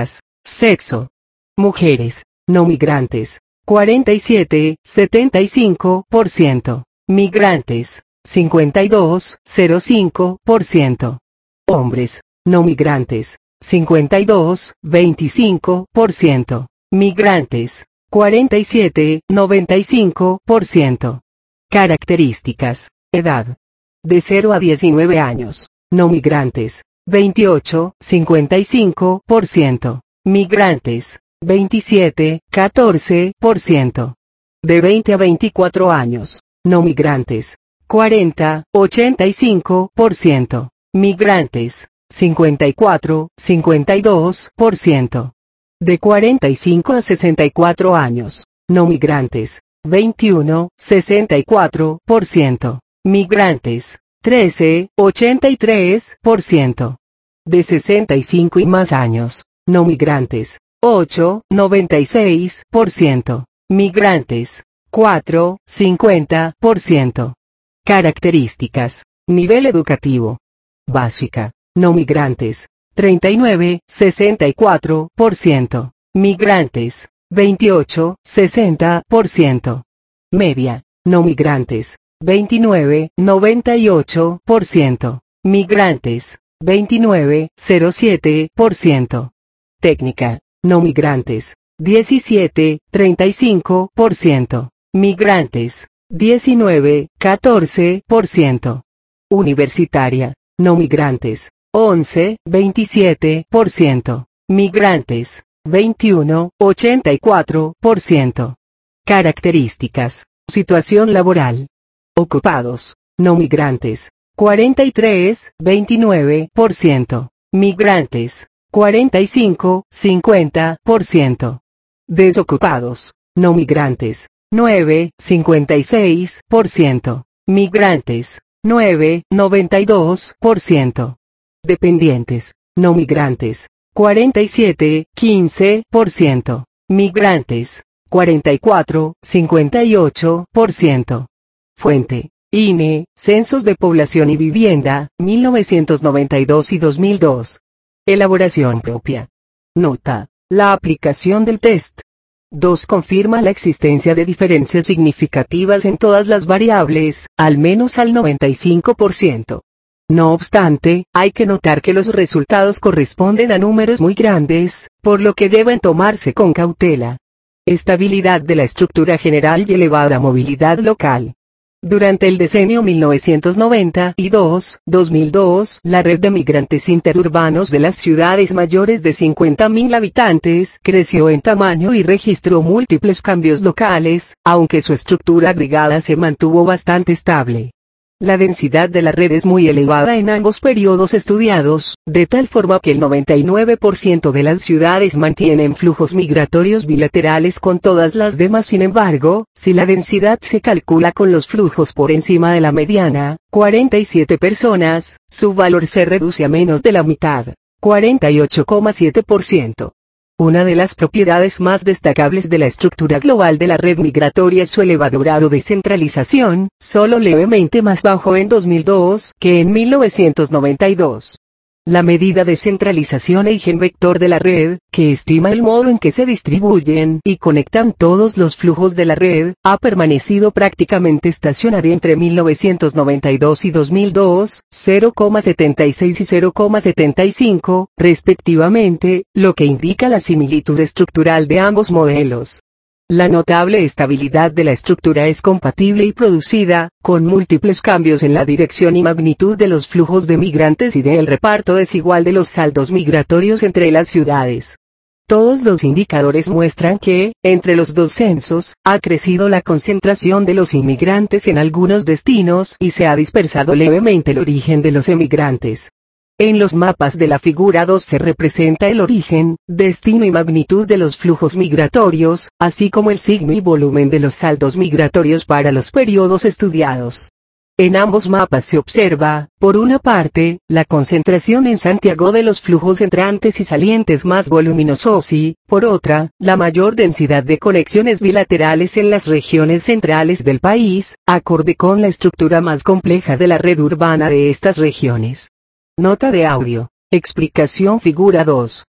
Sexo. Mujeres, no migrantes, cuarenta y siete punto setenta y cinco por ciento. Migrantes, cincuenta y dos punto cero cinco por ciento. Hombres, no migrantes, cincuenta y dos punto veinticinco por ciento. Migrantes, cuarenta y siete punto noventa y cinco por ciento. Características. Edad. De cero a diecinueve años. No migrantes, veintiocho punto cincuenta y cinco por ciento. Migrantes, veintisiete punto catorce por ciento. De veinte a veinticuatro años. No migrantes, cuarenta punto ochenta y cinco por ciento. Migrantes, cincuenta y cuatro punto cincuenta y dos por ciento. De cuarenta y cinco a sesenta y cuatro años. No migrantes, veintiuno punto sesenta y cuatro por ciento. Migrantes, trece punto ochenta y tres por ciento. De sesenta y cinco y más años. No migrantes, ocho punto noventa y seis por ciento. Migrantes, cuatro punto cincuenta por ciento. Características. Nivel educativo. Básica. No migrantes, treinta y nueve punto sesenta y cuatro por ciento. Migrantes, veintiocho punto sesenta por ciento. Media. No migrantes, veintinueve punto noventa y ocho por ciento. Migrantes, veintinueve punto cero siete por ciento. Técnica. No migrantes, diecisiete punto treinta y cinco por ciento. Migrantes, diecinueve punto catorce por ciento. Universitaria. No migrantes, once punto veintisiete por ciento. Migrantes, veintiuno punto ochenta y cuatro por ciento. Características. Situación laboral. Ocupados. No migrantes, cuarenta y tres punto veintinueve por ciento. Migrantes, cuarenta y cinco punto cincuenta por ciento. Desocupados. No migrantes, nueve punto cincuenta y seis por ciento. Migrantes, nueve punto noventa y dos por ciento. Dependientes. No migrantes, cuarenta y siete punto quince por ciento. Migrantes, cuarenta y cuatro punto cincuenta y ocho por ciento. Fuente. I N E, Censos de Población y Vivienda, mil novecientos noventa y dos y dos mil dos. Elaboración propia. Nota. La aplicación del test. dos Confirma la existencia de diferencias significativas en todas las variables, al menos al noventa y cinco por ciento. No obstante, hay que notar que los resultados corresponden a números muy grandes, por lo que deben tomarse con cautela. Estabilidad de la estructura general y elevada movilidad local. Durante el decenio mil novecientos noventa y dos a dos mil dos, la red de migrantes interurbanos de las ciudades mayores de cincuenta mil habitantes creció en tamaño y registró múltiples cambios locales, aunque su estructura agregada se mantuvo bastante estable. La densidad de la red es muy elevada en ambos periodos estudiados, de tal forma que el noventa y nueve por ciento de las ciudades mantienen flujos migratorios bilaterales con todas las demás. Sin embargo, si la densidad se calcula con los flujos por encima de la mediana, cuarenta y siete personas, su valor se reduce a menos de la mitad, cuarenta y ocho coma siete por ciento. Una de las propiedades más destacables de la estructura global de la red migratoria es su elevado grado de centralización, solo levemente más bajo en dos mil dos que en mil novecientos noventa y dos. La medida de centralización eigenvector de la red, que estima el modo en que se distribuyen y conectan todos los flujos de la red, ha permanecido prácticamente estacionaria entre mil novecientos noventa y dos y dos mil dos, cero coma setenta y seis y cero coma setenta y cinco, respectivamente, lo que indica la similitud estructural de ambos modelos. La notable estabilidad de la estructura es compatible y producida, con múltiples cambios en la dirección y magnitud de los flujos de migrantes y del reparto desigual de los saldos migratorios entre las ciudades. Todos los indicadores muestran que, entre los dos censos, ha crecido la concentración de los inmigrantes en algunos destinos y se ha dispersado levemente el origen de los emigrantes. En los mapas de la figura dos se representa el origen, destino y magnitud de los flujos migratorios, así como el signo y volumen de los saldos migratorios para los periodos estudiados. En ambos mapas se observa, por una parte, la concentración en Santiago de los flujos entrantes y salientes más voluminosos y, por otra, la mayor densidad de conexiones bilaterales en las regiones centrales del país, acorde con la estructura más compleja de la red urbana de estas regiones. Nota de audio. Explicación figura dos.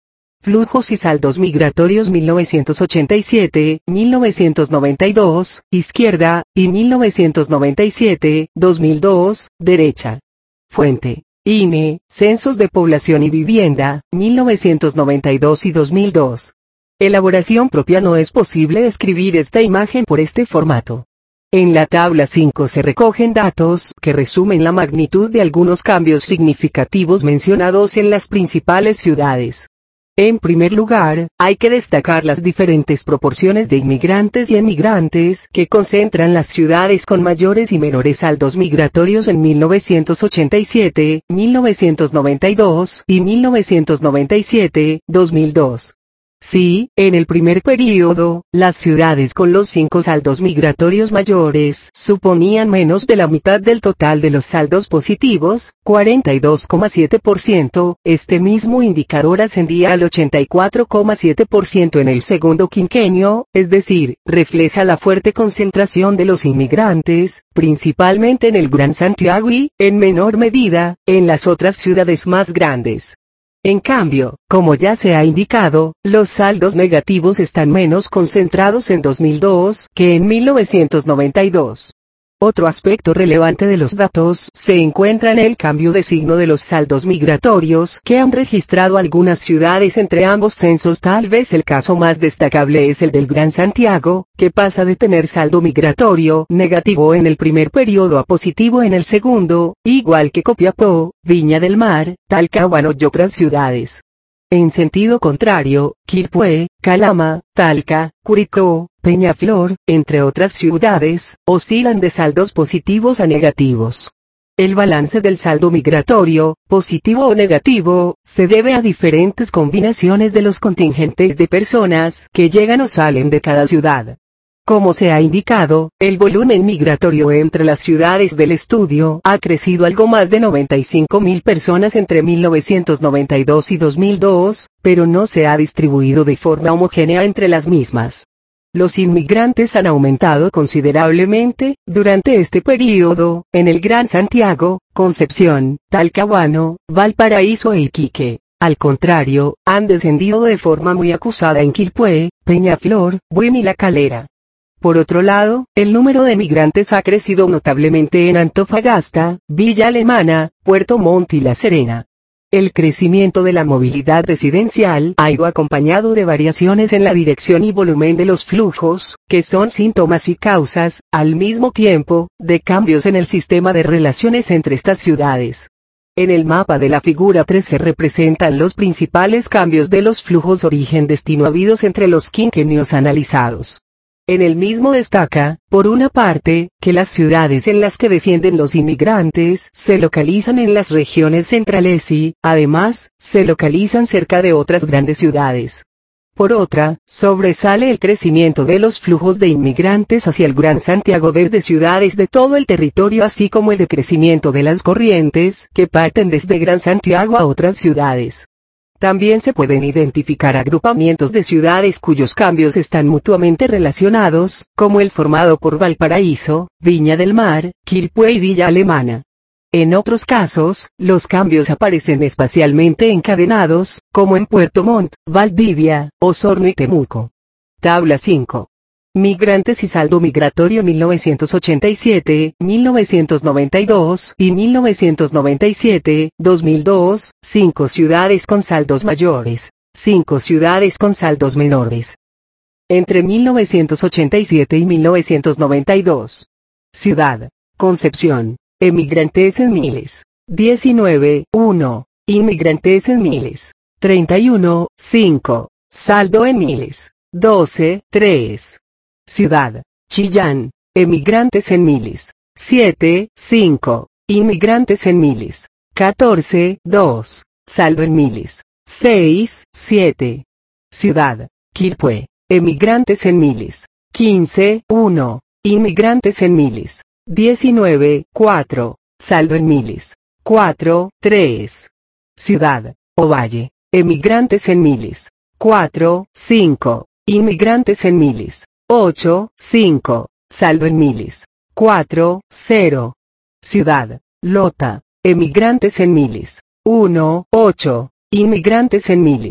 Flujos y saldos migratorios mil novecientos ochenta y siete, mil novecientos noventa y dos, izquierda, y mil novecientos noventa y siete, dos mil dos, derecha. Fuente: I N E, Censos de Población y Vivienda, mil novecientos noventa y dos y dos mil dos. Elaboración propia. No es posible describir esta imagen por este formato. En la tabla cinco se recogen datos que resumen la magnitud de algunos cambios significativos mencionados en las principales ciudades. En primer lugar, hay que destacar las diferentes proporciones de inmigrantes y emigrantes que concentran las ciudades con mayores y menores saldos migratorios en mil novecientos ochenta y siete, mil novecientos noventa y dos y mil novecientos noventa y siete, dos mil dos. Sí, en el primer período, las ciudades con los cinco saldos migratorios mayores suponían menos de la mitad del total de los saldos positivos, cuarenta y dos coma siete por ciento, este mismo indicador ascendía al ochenta y cuatro coma siete por ciento en el segundo quinquenio, es decir, refleja la fuerte concentración de los inmigrantes, principalmente en el Gran Santiago y, en menor medida, en las otras ciudades más grandes. En cambio, como ya se ha indicado, los saldos negativos están menos concentrados en dos mil dos que en mil novecientos noventa y dos. Otro aspecto relevante de los datos se encuentra en el cambio de signo de los saldos migratorios que han registrado algunas ciudades entre ambos censos. Tal vez el caso más destacable es el del Gran Santiago, que pasa de tener saldo migratorio negativo en el primer periodo a positivo en el segundo, igual que Copiapó, Viña del Mar, Talcahuano y otras ciudades. En sentido contrario, Quilpué, Calama, Talca, Curicó, Peñaflor, entre otras ciudades, oscilan de saldos positivos a negativos. El balance del saldo migratorio, positivo o negativo, se debe a diferentes combinaciones de los contingentes de personas que llegan o salen de cada ciudad. Como se ha indicado, el volumen migratorio entre las ciudades del estudio ha crecido algo más de noventa y cinco mil personas entre mil novecientos noventa y dos y dos mil dos, pero no se ha distribuido de forma homogénea entre las mismas. Los inmigrantes han aumentado considerablemente, durante este período, en el Gran Santiago, Concepción, Talcahuano, Valparaíso e Iquique. Al contrario, han descendido de forma muy acusada en Quilpué, Peñaflor, Buin y La Calera. Por otro lado, el número de migrantes ha crecido notablemente en Antofagasta, Villa Alemana, Puerto Montt y La Serena. El crecimiento de la movilidad residencial ha ido acompañado de variaciones en la dirección y volumen de los flujos, que son síntomas y causas, al mismo tiempo, de cambios en el sistema de relaciones entre estas ciudades. En el mapa de la figura tres se representan los principales cambios de los flujos origen-destino habidos entre los quinquenios analizados. En el mismo destaca, por una parte, que las ciudades en las que descienden los inmigrantes se localizan en las regiones centrales y, además, se localizan cerca de otras grandes ciudades. Por otra, sobresale el crecimiento de los flujos de inmigrantes hacia el Gran Santiago desde ciudades de todo el territorio, así como el decrecimiento de las corrientes que parten desde Gran Santiago a otras ciudades. También se pueden identificar agrupamientos de ciudades cuyos cambios están mutuamente relacionados, como el formado por Valparaíso, Viña del Mar, Quilpué y Villa Alemana. En otros casos, los cambios aparecen espacialmente encadenados, como en Puerto Montt, Valdivia, Osorno y Temuco. Tabla cinco. Migrantes y saldo migratorio mil novecientos ochenta y siete, mil novecientos noventa y dos y mil novecientos noventa y siete, dos mil dos, cinco ciudades con saldos mayores, cinco ciudades con saldos menores. Entre mil novecientos ochenta y siete y mil novecientos noventa y dos. Ciudad: Concepción. Emigrantes en miles. diecinueve, uno. Inmigrantes en miles. treinta y uno, cinco. Saldo en miles. doce, tres. Ciudad: Chillán. Emigrantes en miles. siete, cinco. Inmigrantes en miles. catorce, dos. Saldo en miles. seis, siete. Ciudad: Quilpué. Emigrantes en miles. quince, uno. Inmigrantes en miles. diecinueve, cuatro. Saldo en miles. cuatro, tres. Ciudad: Ovalle. Emigrantes en miles. cuatro, cinco. Inmigrantes en miles. ocho, cinco. Saldo en miles. cuatro, cero. Ciudad: Lota. Emigrantes en miles. uno, ocho. Inmigrantes en miles.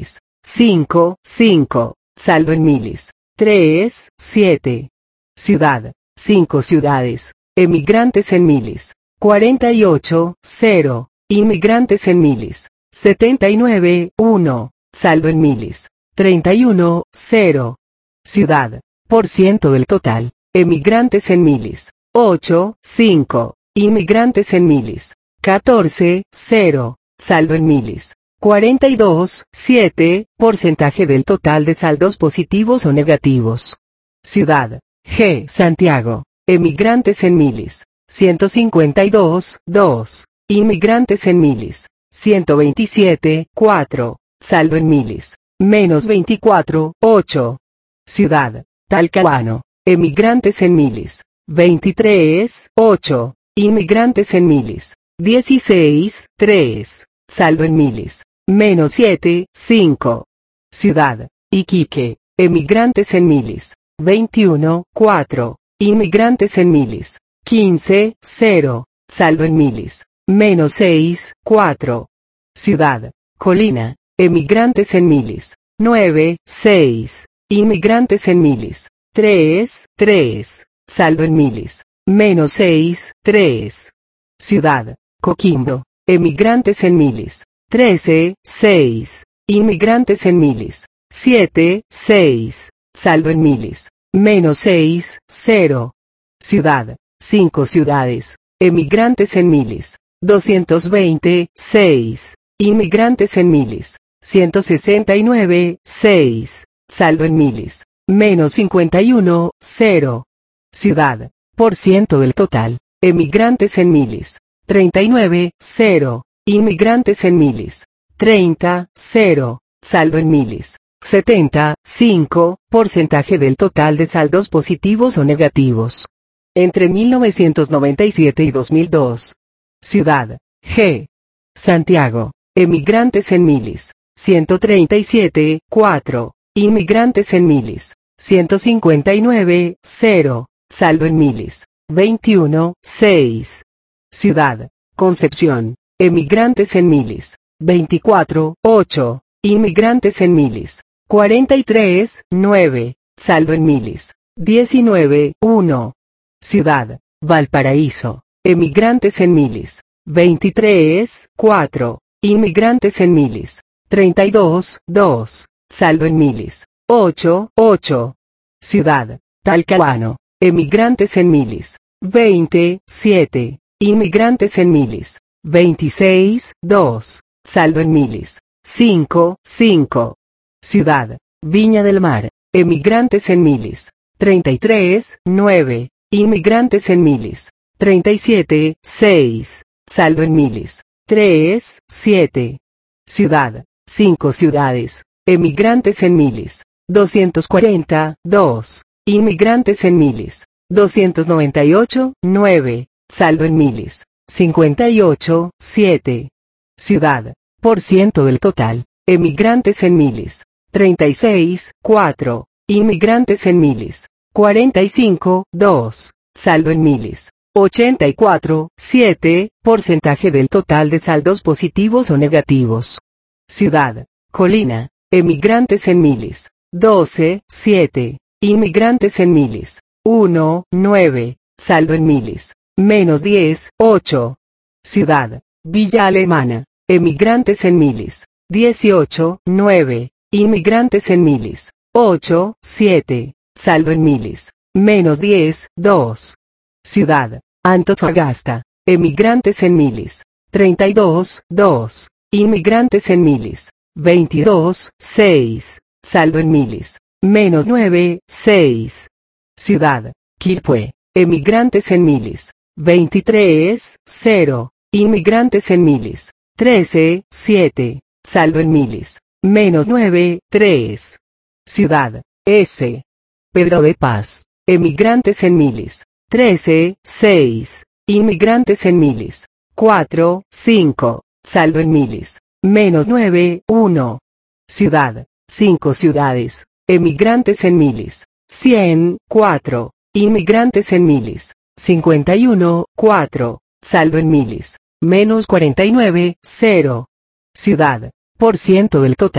cinco, cinco, saldo en milis. tres, siete. Ciudad, cinco ciudades. Emigrantes en milis. cuarenta y ocho, cero. Inmigrantes en milis. setenta y nueve, uno. Saldo en milis. treinta y uno, cero. Ciudad, por ciento del total. Emigrantes en milis. ocho, cinco. Inmigrantes en milis. catorce, cero. Saldo en milis. cuarenta y dos, siete. Porcentaje del total de saldos positivos o negativos. Ciudad, G. Santiago. Emigrantes en milis. ciento cincuenta y dos, dos. Inmigrantes en milis. ciento veintisiete, cuatro. Saldo en milis. Menos veinticuatro, ocho. Ciudad, Talcahuano. Emigrantes en milis. veintitrés, ocho. Inmigrantes en milis. dieciséis, tres. Saldo en milis. Menos siete, cinco. Ciudad, Iquique. Emigrantes en milis. veintiuno, cuatro. Inmigrantes en milis. quince, cero. Saldo en milis. Menos seis, cuatro. Ciudad, Colina. Emigrantes en milis. nueve, seis. Inmigrantes en milis. tres, tres. Saldo en milis. Menos seis, tres. Ciudad, Coquimbo. Emigrantes en milis. trece, seis. Inmigrantes en milis. siete, seis. Saldo en milis. Menos seis, cero. Ciudad, cinco ciudades. Emigrantes en milis. doscientos veinte, seis. Inmigrantes en milis. ciento sesenta y nueve, seis. Saldo en milis. Menos cincuenta y uno, cero. Ciudad, por ciento del total. Emigrantes en milis. treinta y nueve, cero. Inmigrantes en milis. treinta, cero. Saldo en milis. setenta, cinco. Porcentaje del total de saldos positivos o negativos. Entre mil novecientos noventa y siete y dos mil dos. Ciudad, G. Santiago. Emigrantes en milis. ciento treinta y siete, cuatro. Inmigrantes en milis. ciento cincuenta y nueve, cero. Saldo en milis. veintiuno, seis. Ciudad, Concepción. Emigrantes en milis. veinticuatro, ocho. Inmigrantes en milis. cuarenta y tres, nueve. Saldo en milis. diecinueve, uno. Ciudad, Valparaíso. Emigrantes en milis. veintitrés, cuatro. Inmigrantes en milis. treinta y dos, dos. Saldo en milis. ocho, ocho. Ciudad, Talcahuano. Emigrantes en milis. veinte, siete. Inmigrantes en milis. veintiséis, dos. Saldo en milis. cinco, cinco. Ciudad, Viña del Mar. Emigrantes en milis. treinta y tres, nueve. Inmigrantes en milis. treinta y siete, seis. Saldo en milis. tres, siete. Ciudad, cinco ciudades. Emigrantes en milis. doscientos cuarenta, dos. Inmigrantes en milis. doscientos noventa y ocho, nueve. Saldo en milis. cincuenta y ocho, siete. Ciudad, por ciento del total. Emigrantes en milis. treinta y seis, cuatro. Inmigrantes en milis. cuarenta y cinco, dos. Saldo en milis. ochenta y cuatro, siete. Porcentaje del total de saldos positivos o negativos. Ciudad, Colina. Emigrantes en milis. doce, siete. Inmigrantes en milis. uno, nueve. Saldo en milis. Menos diez, ocho. Ciudad, Villa Alemana. Emigrantes en milis. dieciocho, nueve. Inmigrantes en milis. ocho, siete. Saldo en milis. Menos diez, dos. Ciudad, Antofagasta. Emigrantes en milis. treinta y dos, dos. Inmigrantes en milis. veintidós, seis. Saldo en milis. Menos nueve, seis. Ciudad, Quilpué. Emigrantes en milis. veintitrés, cero. Inmigrantes en milis. trece, siete. Saldo en milis. Menos nueve, tres. Ciudad, S. Pedro de Paz. Emigrantes en milis. trece, seis. Inmigrantes en milis. cuatro, cinco. Saldo en milis. Menos nueve, uno. Ciudad, cinco ciudades. Emigrantes en milis. cien, cuatro. Inmigrantes en milis. cincuenta y uno, cuatro. Saldo en milis. Menos cuarenta y nueve, cero. Ciudad, por ciento del total.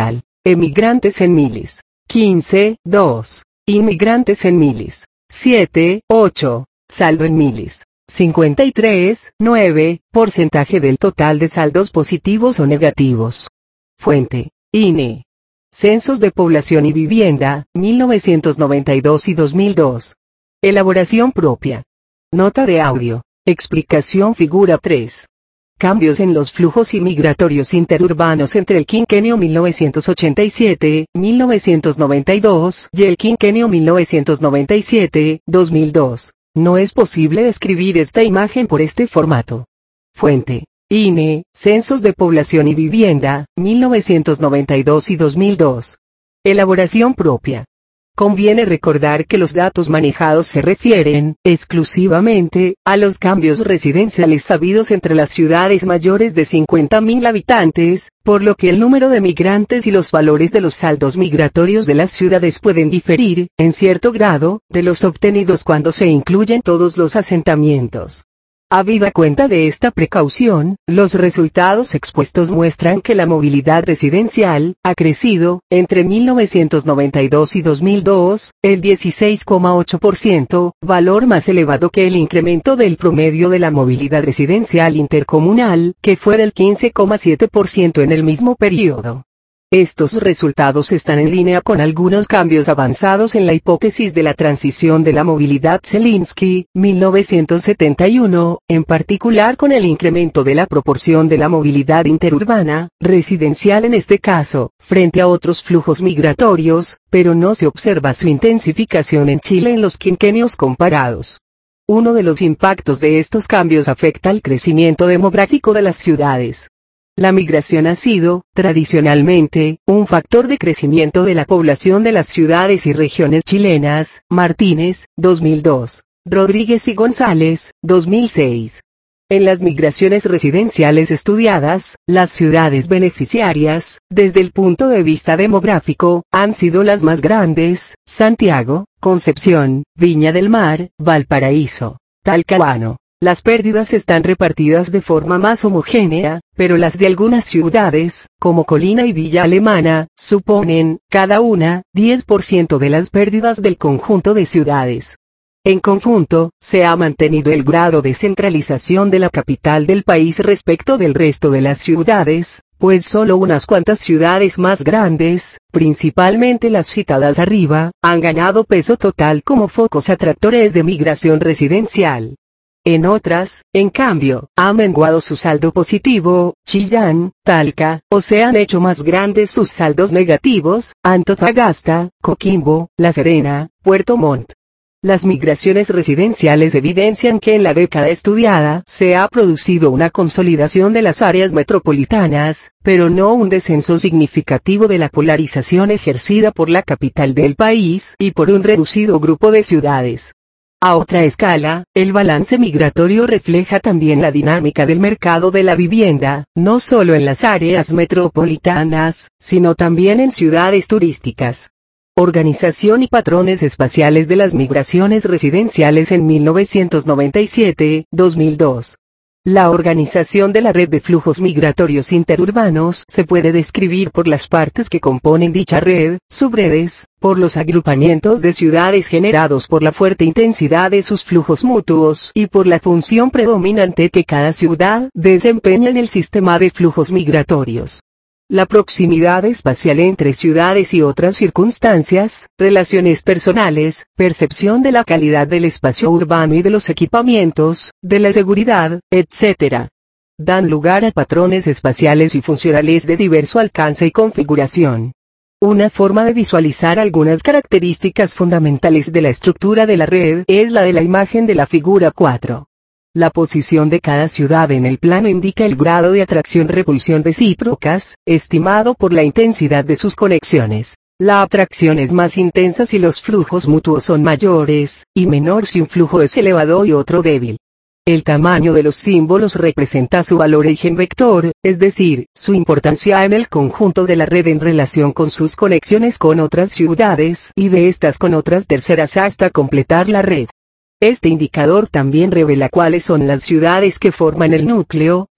Emigrantes en milis. quince, dos. Inmigrantes en milis. siete, ocho. Saldo en milis. cincuenta y tres, nueve. Porcentaje del total de saldos positivos o negativos. Fuente: I N E. Censos de Población y Vivienda, mil novecientos noventa y dos y dos mil dos. Elaboración propia. Nota de audio. Explicación figura tres. Cambios en los flujos inmigratorios interurbanos entre el quinquenio mil novecientos ochenta y siete a mil novecientos noventa y dos y el quinquenio mil novecientos noventa y siete a dos mil dos. No es posible describir esta imagen por este formato. Fuente: I N E, Censos de Población y Vivienda, mil novecientos noventa y dos y dos mil dos. Elaboración propia. Conviene recordar que los datos manejados se refieren, exclusivamente, a los cambios residenciales sabidos entre las ciudades mayores de cincuenta mil habitantes, por lo que el número de migrantes y los valores de los saldos migratorios de las ciudades pueden diferir, en cierto grado, de los obtenidos cuando se incluyen todos los asentamientos. Habida cuenta de esta precaución, los resultados expuestos muestran que la movilidad residencial ha crecido, entre mil novecientos noventa y dos y dos mil dos, el dieciséis coma ocho por ciento, valor más elevado que el incremento del promedio de la movilidad residencial intercomunal, que fue del quince coma siete por ciento en el mismo periodo. Estos resultados están en línea con algunos cambios avanzados en la hipótesis de la transición de la movilidad Zelinsky, mil novecientos setenta y uno, en particular con el incremento de la proporción de la movilidad interurbana, residencial en este caso, frente a otros flujos migratorios, pero no se observa su intensificación en Chile en los quinquenios comparados. Uno de los impactos de estos cambios afecta al crecimiento demográfico de las ciudades. La migración ha sido, tradicionalmente, un factor de crecimiento de la población de las ciudades y regiones chilenas. Martínez, dos mil dos. Rodríguez y González, dos mil seis. En las migraciones residenciales estudiadas, las ciudades beneficiarias, desde el punto de vista demográfico, han sido las más grandes: Santiago, Concepción, Viña del Mar, Valparaíso, Talcahuano. Las pérdidas están repartidas de forma más homogénea, pero las de algunas ciudades, como Colina y Villa Alemana, suponen, cada una, diez por ciento de las pérdidas del conjunto de ciudades. En conjunto, se ha mantenido el grado de centralización de la capital del país respecto del resto de las ciudades, pues solo unas cuantas ciudades más grandes, principalmente las citadas arriba, han ganado peso total como focos atractores de migración residencial. En otras, en cambio, ha menguado su saldo positivo: Chillán, Talca, o se han hecho más grandes sus saldos negativos: Antofagasta, Coquimbo, La Serena, Puerto Montt. Las migraciones residenciales evidencian que en la década estudiada se ha producido una consolidación de las áreas metropolitanas, pero no un descenso significativo de la polarización ejercida por la capital del país y por un reducido grupo de ciudades. A otra escala, el balance migratorio refleja también la dinámica del mercado de la vivienda, no solo en las áreas metropolitanas, sino también en ciudades turísticas. Organización y patrones espaciales de las migraciones residenciales en mil novecientos noventa y siete a dos mil dos. La organización de la red de flujos migratorios interurbanos se puede describir por las partes que componen dicha red, subredes, por los agrupamientos de ciudades generados por la fuerte intensidad de sus flujos mutuos y por la función predominante que cada ciudad desempeña en el sistema de flujos migratorios. La proximidad espacial entre ciudades y otras circunstancias, relaciones personales, percepción de la calidad del espacio urbano y de los equipamientos, de la seguridad, etcétera, dan lugar a patrones espaciales y funcionales de diverso alcance y configuración. Una forma de visualizar algunas características fundamentales de la estructura de la red es la de la imagen de la figura cuatro. La posición de cada ciudad en el plano indica el grado de atracción-repulsión recíprocas, estimado por la intensidad de sus conexiones. La atracción es más intensa si los flujos mutuos son mayores, y menor si un flujo es elevado y otro débil. El tamaño de los símbolos representa su valor eigenvector, es decir, su importancia en el conjunto de la red en relación con sus conexiones con otras ciudades y de estas con otras terceras hasta completar la red. Este indicador también revela cuáles son las ciudades que forman el núcleo,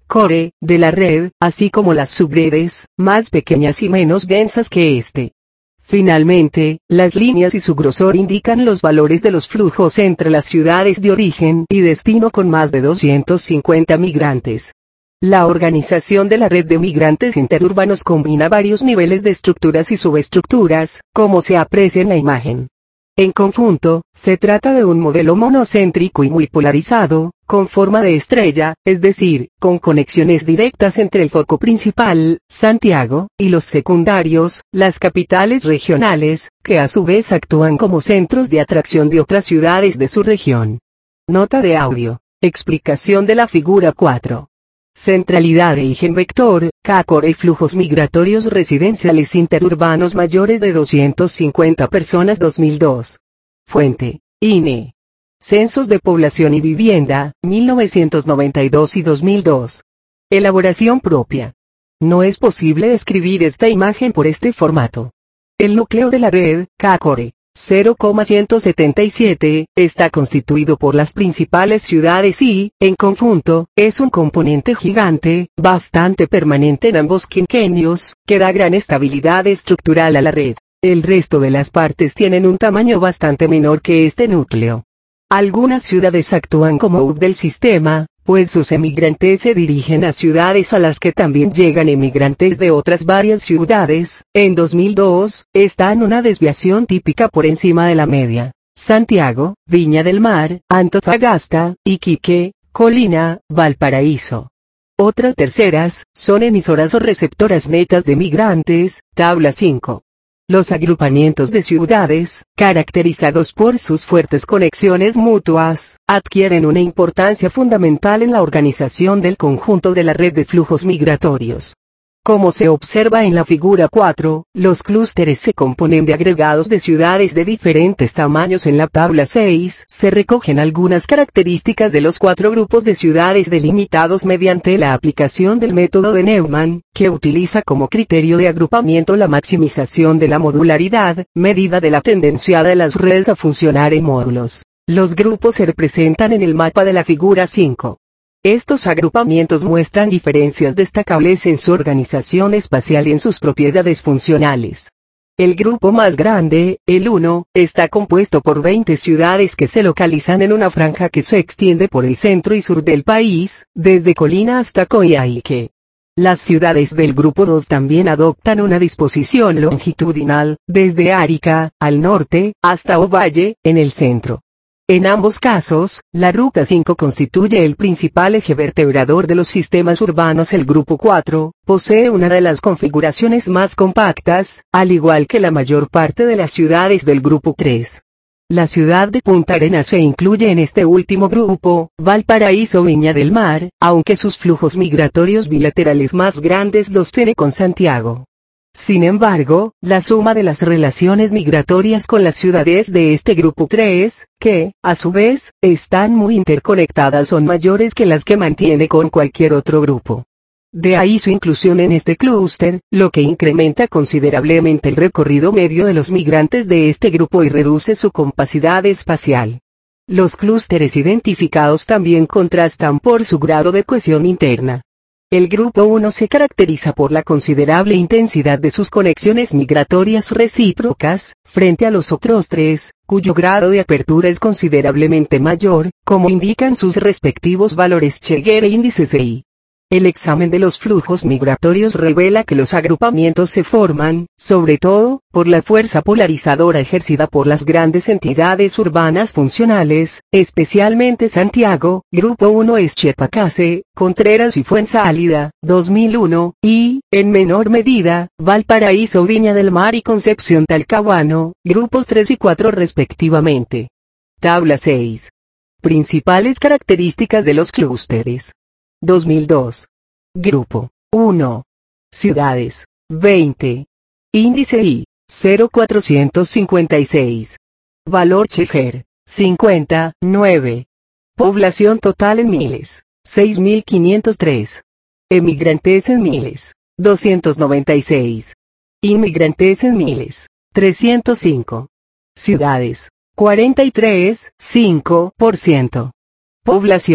core, de la red, así como las subredes, más pequeñas y menos densas que este. Finalmente, las líneas y su grosor indican los valores de los flujos entre las ciudades de origen y destino con más de doscientos cincuenta migrantes. La organización de la red de migrantes interurbanos combina varios niveles de estructuras y subestructuras, como se aprecia en la imagen. En conjunto, se trata de un modelo monocéntrico y muy polarizado, con forma de estrella, es decir, con conexiones directas entre el foco principal, Santiago, y los secundarios, las capitales regionales, que a su vez actúan como centros de atracción de otras ciudades de su región. Nota de audio. Explicación de la figura cuatro. Centralidad de eje vector, K-core y flujos migratorios residenciales interurbanos mayores de doscientas cincuenta personas dos mil dos. Fuente: I N E. Censos de Población y Vivienda, mil novecientos noventa y dos y dos mil dos. Elaboración propia. No es posible describir esta imagen por este formato. El núcleo de la red, K-core, cero coma ciento setenta y siete, está constituido por las principales ciudades y, en conjunto, es un componente gigante, bastante permanente en ambos quinquenios, que da gran estabilidad estructural a la red. El resto de las partes tienen un tamaño bastante menor que este núcleo. Algunas ciudades actúan como hub del sistema, pues sus emigrantes se dirigen a ciudades a las que también llegan emigrantes de otras varias ciudades. En dos mil dos, está en una desviación típica por encima de la media. Santiago, Viña del Mar, Antofagasta, Iquique, Colina, Valparaíso. Otras terceras, son emisoras o receptoras netas de migrantes, tabla cinco. Los agrupamientos de ciudades, caracterizados por sus fuertes conexiones mutuas, adquieren una importancia fundamental en la organización del conjunto de la red de flujos migratorios. Como se observa en la figura cuatro, los clústeres se componen de agregados de ciudades de diferentes tamaños. En la tabla seis se recogen algunas características de los cuatro grupos de ciudades delimitados mediante la aplicación del método de Neumann, que utiliza como criterio de agrupamiento la maximización de la modularidad, medida de la tendencia de las redes a funcionar en módulos. Los grupos se representan en el mapa de la figura cinco. Estos agrupamientos muestran diferencias destacables en su organización espacial y en sus propiedades funcionales. El grupo más grande, el uno, está compuesto por veinte ciudades que se localizan en una franja que se extiende por el centro y sur del país, desde Colina hasta Coyhaique. Las ciudades del grupo dos también adoptan una disposición longitudinal, desde Arica, al norte, hasta Ovalle, en el centro. En ambos casos, la ruta cinco constituye el principal eje vertebrador de los sistemas urbanos. El grupo cuatro, posee una de las configuraciones más compactas, al igual que la mayor parte de las ciudades del grupo tres. La ciudad de Punta Arenas se incluye en este último grupo, Valparaíso, Viña del Mar, aunque sus flujos migratorios bilaterales más grandes los tiene con Santiago. Sin embargo, la suma de las relaciones migratorias con las ciudades de este grupo tres, que, a su vez, están muy interconectadas, son mayores que las que mantiene con cualquier otro grupo. De ahí su inclusión en este clúster, lo que incrementa considerablemente el recorrido medio de los migrantes de este grupo y reduce su compacidad espacial. Los clústeres identificados también contrastan por su grado de cohesión interna. El grupo uno se caracteriza por la considerable intensidad de sus conexiones migratorias recíprocas, frente a los otros tres, cuyo grado de apertura es considerablemente mayor, como indican sus respectivos valores Cheguer e índice C I. El examen de los flujos migratorios revela que los agrupamientos se forman, sobre todo, por la fuerza polarizadora ejercida por las grandes entidades urbanas funcionales, especialmente Santiago, Grupo uno es Chepacase, Contreras y Fuenzálida, dos mil uno, y, en menor medida, Valparaíso, Viña del Mar y Concepción Talcahuano, Grupos tres y cuatro respectivamente. Tabla seis. Principales características de los clústeres. dos mil dos. Grupo uno. Ciudades, veinte. Índice I, cero coma cuatrocientos cincuenta y seis. Valor Cheguer, cincuenta, nueve. Población total en miles, seis mil quinientos tres. Emigrantes en miles, doscientos noventa y seis. Inmigrantes en miles, trescientos cinco. Ciudades, cuarenta y tres, cinco por ciento. Población,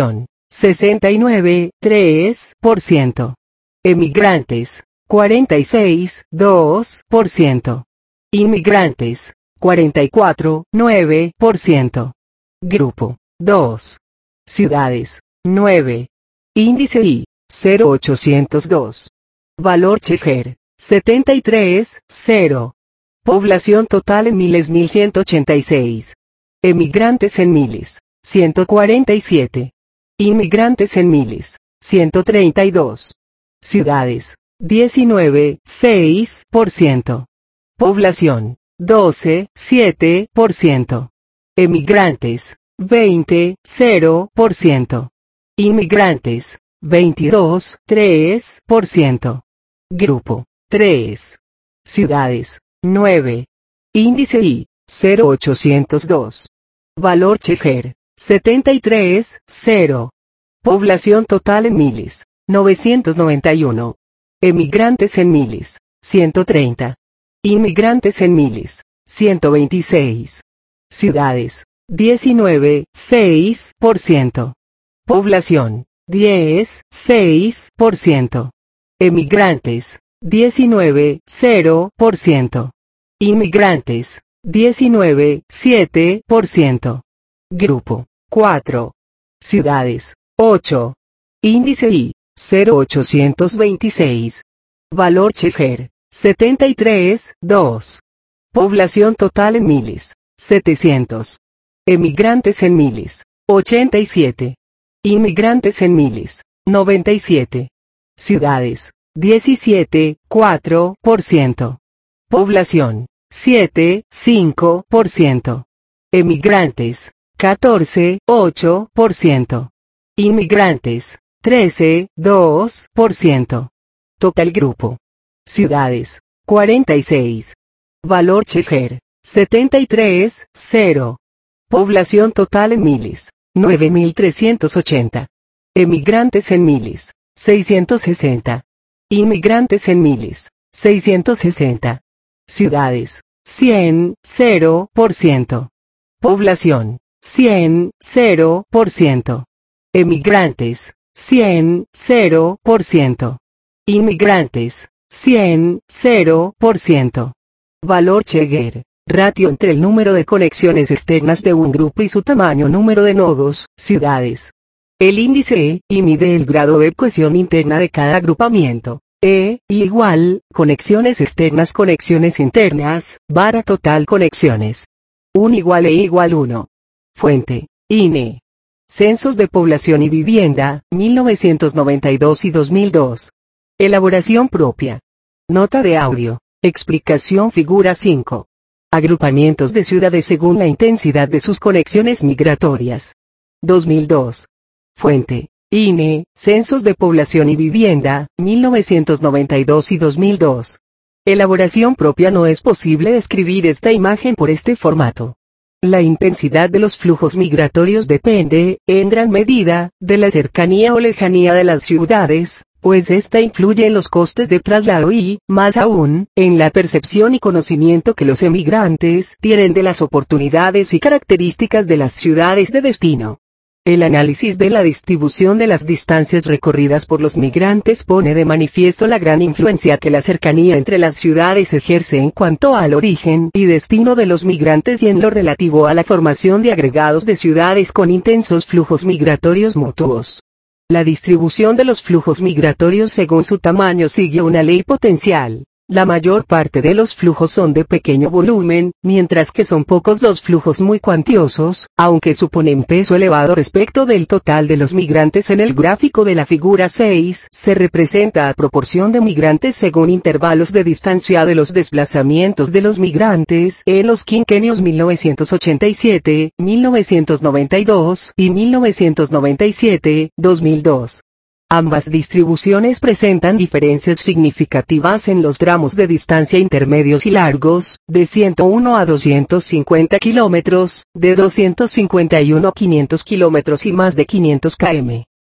sesenta y nueve punto tres por ciento. Emigrantes, cuarenta y seis punto dos por ciento. Inmigrantes, cuarenta y cuatro punto nueve por ciento. Grupo dos. Ciudades, nueve. Índice I, cero ochocientos dos. Valor Cheger, setenta y tres, cero. Población total en miles mil ciento ochenta y seis. Emigrantes en miles, ciento cuarenta y siete. Inmigrantes en miles, ciento treinta y dos. Ciudades, diecinueve punto seis por ciento. Población, doce punto siete por ciento. Emigrantes, veinte punto cero por ciento. Inmigrantes, veintidós punto tres por ciento. Grupo tres. Ciudades, nueve. Índice I, cero ochocientos dos. Valor Cheger, setenta y tres, cero. Población total en miles, novecientos noventa y uno. Emigrantes en miles, ciento treinta. Inmigrantes en miles, ciento veintiséis. Ciudades, diecinueve punto seis por ciento. Población, diez punto seis por ciento. Emigrantes, diecinueve punto cero por ciento. Inmigrantes, diecinueve punto siete por ciento. Grupo cuatro. Ciudades, ocho. Índice I, cero ochocientos veintiséis. Valor Cheger, setenta y tres, dos. Población total en miles, setecientos. Emigrantes en miles, ochenta y siete. Inmigrantes en miles, noventa y siete. Ciudades, diecisiete punto cuatro por ciento. Población, siete punto cinco por ciento. Emigrantes, catorce punto ocho por ciento. Inmigrantes, trece punto dos por ciento. Total grupo. Ciudades, cuarenta y seis. Valor Cheger, setenta y tres, cero. Población total en miles, nueve mil trescientos ochenta. Emigrantes en miles, seiscientos sesenta. Inmigrantes en miles, seiscientos sesenta. Ciudades, cien, cero por ciento. Población, cien, cero por ciento. Emigrantes, cien, cero por ciento. Inmigrantes, cien, cero por ciento. Valor Cheger, ratio entre el número de conexiones externas de un grupo y su tamaño número de nodos, ciudades. El índice E, y mide el grado de cohesión interna de cada agrupamiento. E, igual, conexiones externas conexiones internas, barra total conexiones. un igual E igual uno. Fuente, I N E. Censos de Población y Vivienda, mil novecientos noventa y dos y dos mil dos. Elaboración propia. Nota de audio. Explicación figura cinco. Agrupamientos de ciudades según la intensidad de sus conexiones migratorias. dos mil dos. Fuente, I N E, Censos de Población y Vivienda, mil novecientos noventa y dos y dos mil dos. Elaboración propia. No es posible describir esta imagen por este formato. La intensidad de los flujos migratorios depende, en gran medida, de la cercanía o lejanía de las ciudades, pues esta influye en los costes de traslado y, más aún, en la percepción y conocimiento que los emigrantes tienen de las oportunidades y características de las ciudades de destino. El análisis de la distribución de las distancias recorridas por los migrantes pone de manifiesto la gran influencia que la cercanía entre las ciudades ejerce en cuanto al origen y destino de los migrantes y en lo relativo a la formación de agregados de ciudades con intensos flujos migratorios mutuos. La distribución de los flujos migratorios según su tamaño sigue una ley potencial. La mayor parte de los flujos son de pequeño volumen, mientras que son pocos los flujos muy cuantiosos, aunque suponen peso elevado respecto del total de los migrantes. En el gráfico de la figura seis se representa a proporción de migrantes según intervalos de distancia de los desplazamientos de los migrantes en los quinquenios mil novecientos ochenta y siete, mil novecientos noventa y dos y mil novecientos noventa y siete, dos mil dos. Ambas distribuciones presentan diferencias significativas en los tramos de distancia intermedios y largos, de ciento uno a doscientos cincuenta kilómetros, de doscientos cincuenta y uno a quinientos kilómetros y más de quinientos kilómetros.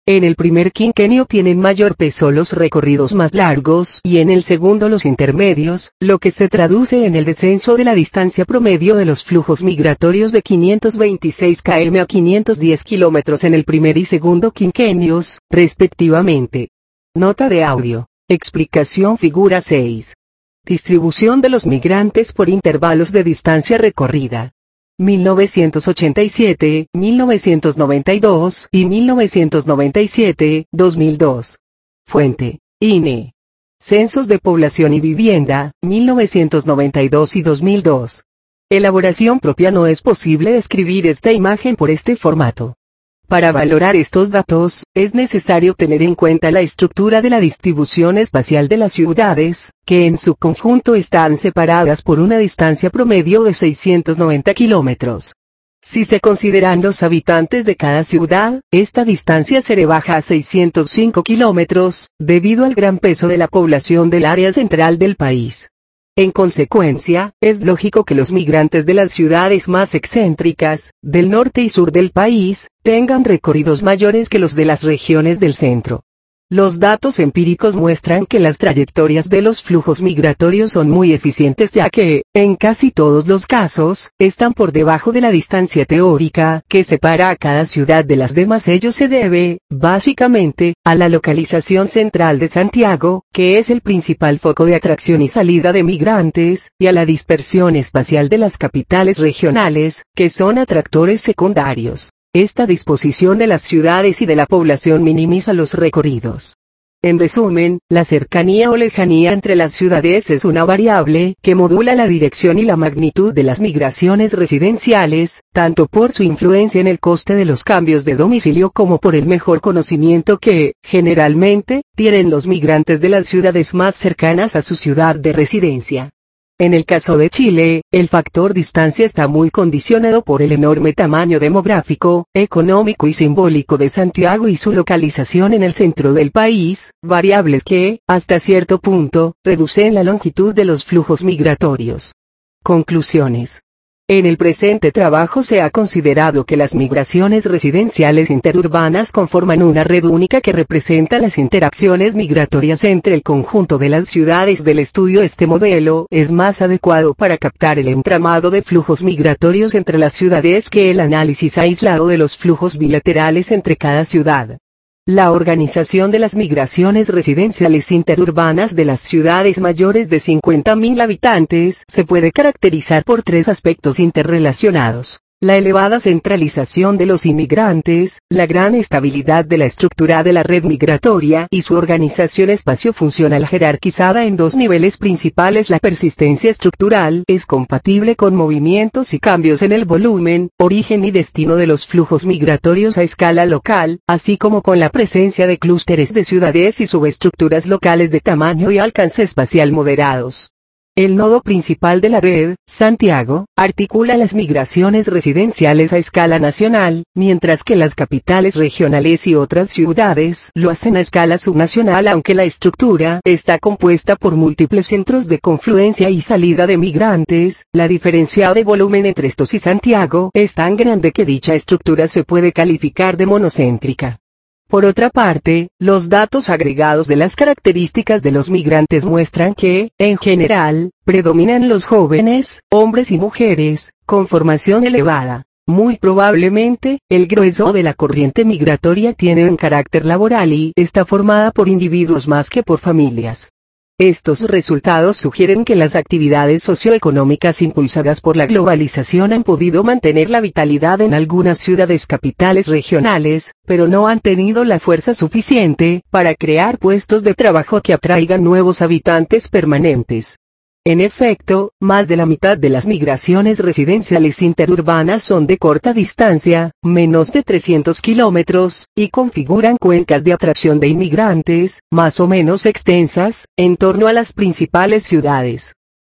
En el primer quinquenio tienen mayor peso los recorridos más largos y en el segundo los intermedios, lo que se traduce en el descenso de la distancia promedio de los flujos migratorios de quinientos veintiséis kilómetros a quinientos diez kilómetros en el primer y segundo quinquenios, respectivamente. Nota de audio. Explicación figura seis. Distribución de los migrantes por intervalos de distancia recorrida. mil novecientos ochenta y siete, mil novecientos noventa y dos y mil novecientos noventa y siete, dos mil dos. Fuente: I N E. Censos de Población y Vivienda, mil novecientos noventa y dos y dos mil dos. Elaboración propia. No es posible describir esta imagen por este formato. Para valorar estos datos, es necesario tener en cuenta la estructura de la distribución espacial de las ciudades, que en su conjunto están separadas por una distancia promedio de seiscientos noventa kilómetros. Si se consideran los habitantes de cada ciudad, esta distancia se rebaja a seiscientos cinco kilómetros, debido al gran peso de la población del área central del país. En consecuencia, es lógico que los migrantes de las ciudades más excéntricas, del norte y sur del país, tengan recorridos mayores que los de las regiones del centro. Los datos empíricos muestran que las trayectorias de los flujos migratorios son muy eficientes ya que, en casi todos los casos, están por debajo de la distancia teórica que separa a cada ciudad de las demás. Ello se debe, básicamente, a la localización central de Santiago, que es el principal foco de atracción y salida de migrantes, y a la dispersión espacial de las capitales regionales, que son atractores secundarios. Esta disposición de las ciudades y de la población minimiza los recorridos. En resumen, la cercanía o lejanía entre las ciudades es una variable que modula la dirección y la magnitud de las migraciones residenciales, tanto por su influencia en el coste de los cambios de domicilio como por el mejor conocimiento que, generalmente, tienen los migrantes de las ciudades más cercanas a su ciudad de residencia. En el caso de Chile, el factor distancia está muy condicionado por el enorme tamaño demográfico, económico y simbólico de Santiago y su localización en el centro del país, variables que, hasta cierto punto, reducen la longitud de los flujos migratorios. Conclusiones. En el presente trabajo se ha considerado que las migraciones residenciales interurbanas conforman una red única que representa las interacciones migratorias entre el conjunto de las ciudades del estudio. Este modelo es más adecuado para captar el entramado de flujos migratorios entre las ciudades que el análisis aislado de los flujos bilaterales entre cada ciudad. La organización de las migraciones residenciales interurbanas de las ciudades mayores de cincuenta mil habitantes se puede caracterizar por tres aspectos interrelacionados: la elevada centralización de los inmigrantes, la gran estabilidad de la estructura de la red migratoria y su organización espacio-funcional jerarquizada en dos niveles principales. La persistencia estructural es compatible con movimientos y cambios en el volumen, origen y destino de los flujos migratorios a escala local, así como con la presencia de clústeres de ciudades y subestructuras locales de tamaño y alcance espacial moderados. El nodo principal de la red, Santiago, articula las migraciones residenciales a escala nacional, mientras que las capitales regionales y otras ciudades lo hacen a escala subnacional. Aunque la estructura está compuesta por múltiples centros de confluencia y salida de migrantes, la diferencia de volumen entre estos y Santiago es tan grande que dicha estructura se puede calificar de monocéntrica. Por otra parte, los datos agregados de las características de los migrantes muestran que, en general, predominan los jóvenes, hombres y mujeres, con formación elevada. Muy probablemente, el grueso de la corriente migratoria tiene un carácter laboral y está formada por individuos más que por familias. Estos resultados sugieren que las actividades socioeconómicas impulsadas por la globalización han podido mantener la vitalidad en algunas ciudades capitales regionales, pero no han tenido la fuerza suficiente para crear puestos de trabajo que atraigan nuevos habitantes permanentes. En efecto, más de la mitad de las migraciones residenciales interurbanas son de corta distancia, menos de trescientos kilómetros, y configuran cuencas de atracción de inmigrantes, más o menos extensas, en torno a las principales ciudades.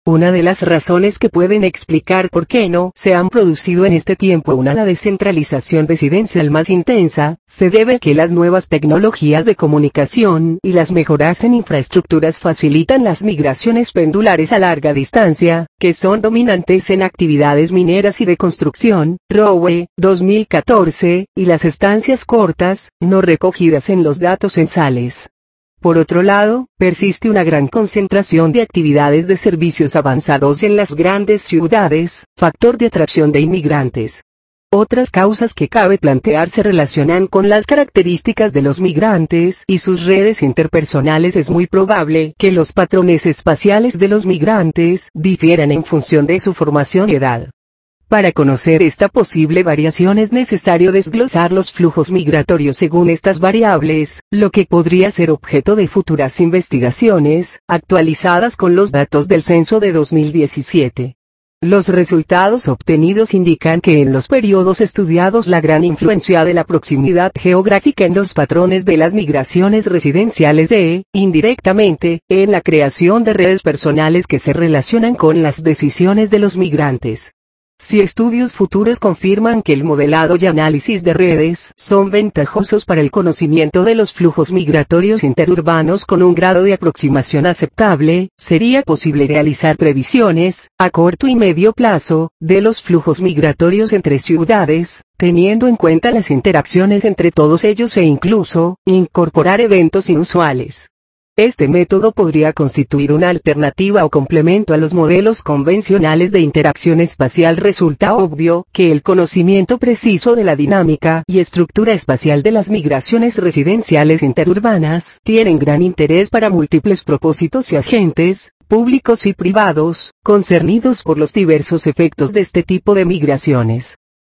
Una de las razones que pueden explicar por qué no se han producido en este tiempo una descentralización residencial más intensa, se debe a que las nuevas tecnologías de comunicación y las mejoras en infraestructuras facilitan las migraciones pendulares a larga distancia, que son dominantes en actividades mineras y de construcción, Rowe, dos mil catorce, y las estancias cortas, no recogidas en los datos censales. Por otro lado, persiste una gran concentración de actividades de servicios avanzados en las grandes ciudades, factor de atracción de inmigrantes. Otras causas que cabe plantear se relacionan con las características de los migrantes y sus redes interpersonales. Es muy probable que los patrones espaciales de los migrantes difieran en función de su formación y edad. Para conocer esta posible variación es necesario desglosar los flujos migratorios según estas variables, lo que podría ser objeto de futuras investigaciones, actualizadas con los datos del censo de dos mil diecisiete. Los resultados obtenidos indican que en los periodos estudiados la gran influencia de la proximidad geográfica en los patrones de las migraciones residenciales e, indirectamente, en la creación de redes personales que se relacionan con las decisiones de los migrantes. Si estudios futuros confirman que el modelado y análisis de redes son ventajosos para el conocimiento de los flujos migratorios interurbanos con un grado de aproximación aceptable, sería posible realizar previsiones, a corto y medio plazo, de los flujos migratorios entre ciudades, teniendo en cuenta las interacciones entre todos ellos e incluso, incorporar eventos inusuales. Este método podría constituir una alternativa o complemento a los modelos convencionales de interacción espacial. Resulta obvio que el conocimiento preciso de la dinámica y estructura espacial de las migraciones residenciales interurbanas tienen gran interés para múltiples propósitos y agentes, públicos y privados, concernidos por los diversos efectos de este tipo de migraciones.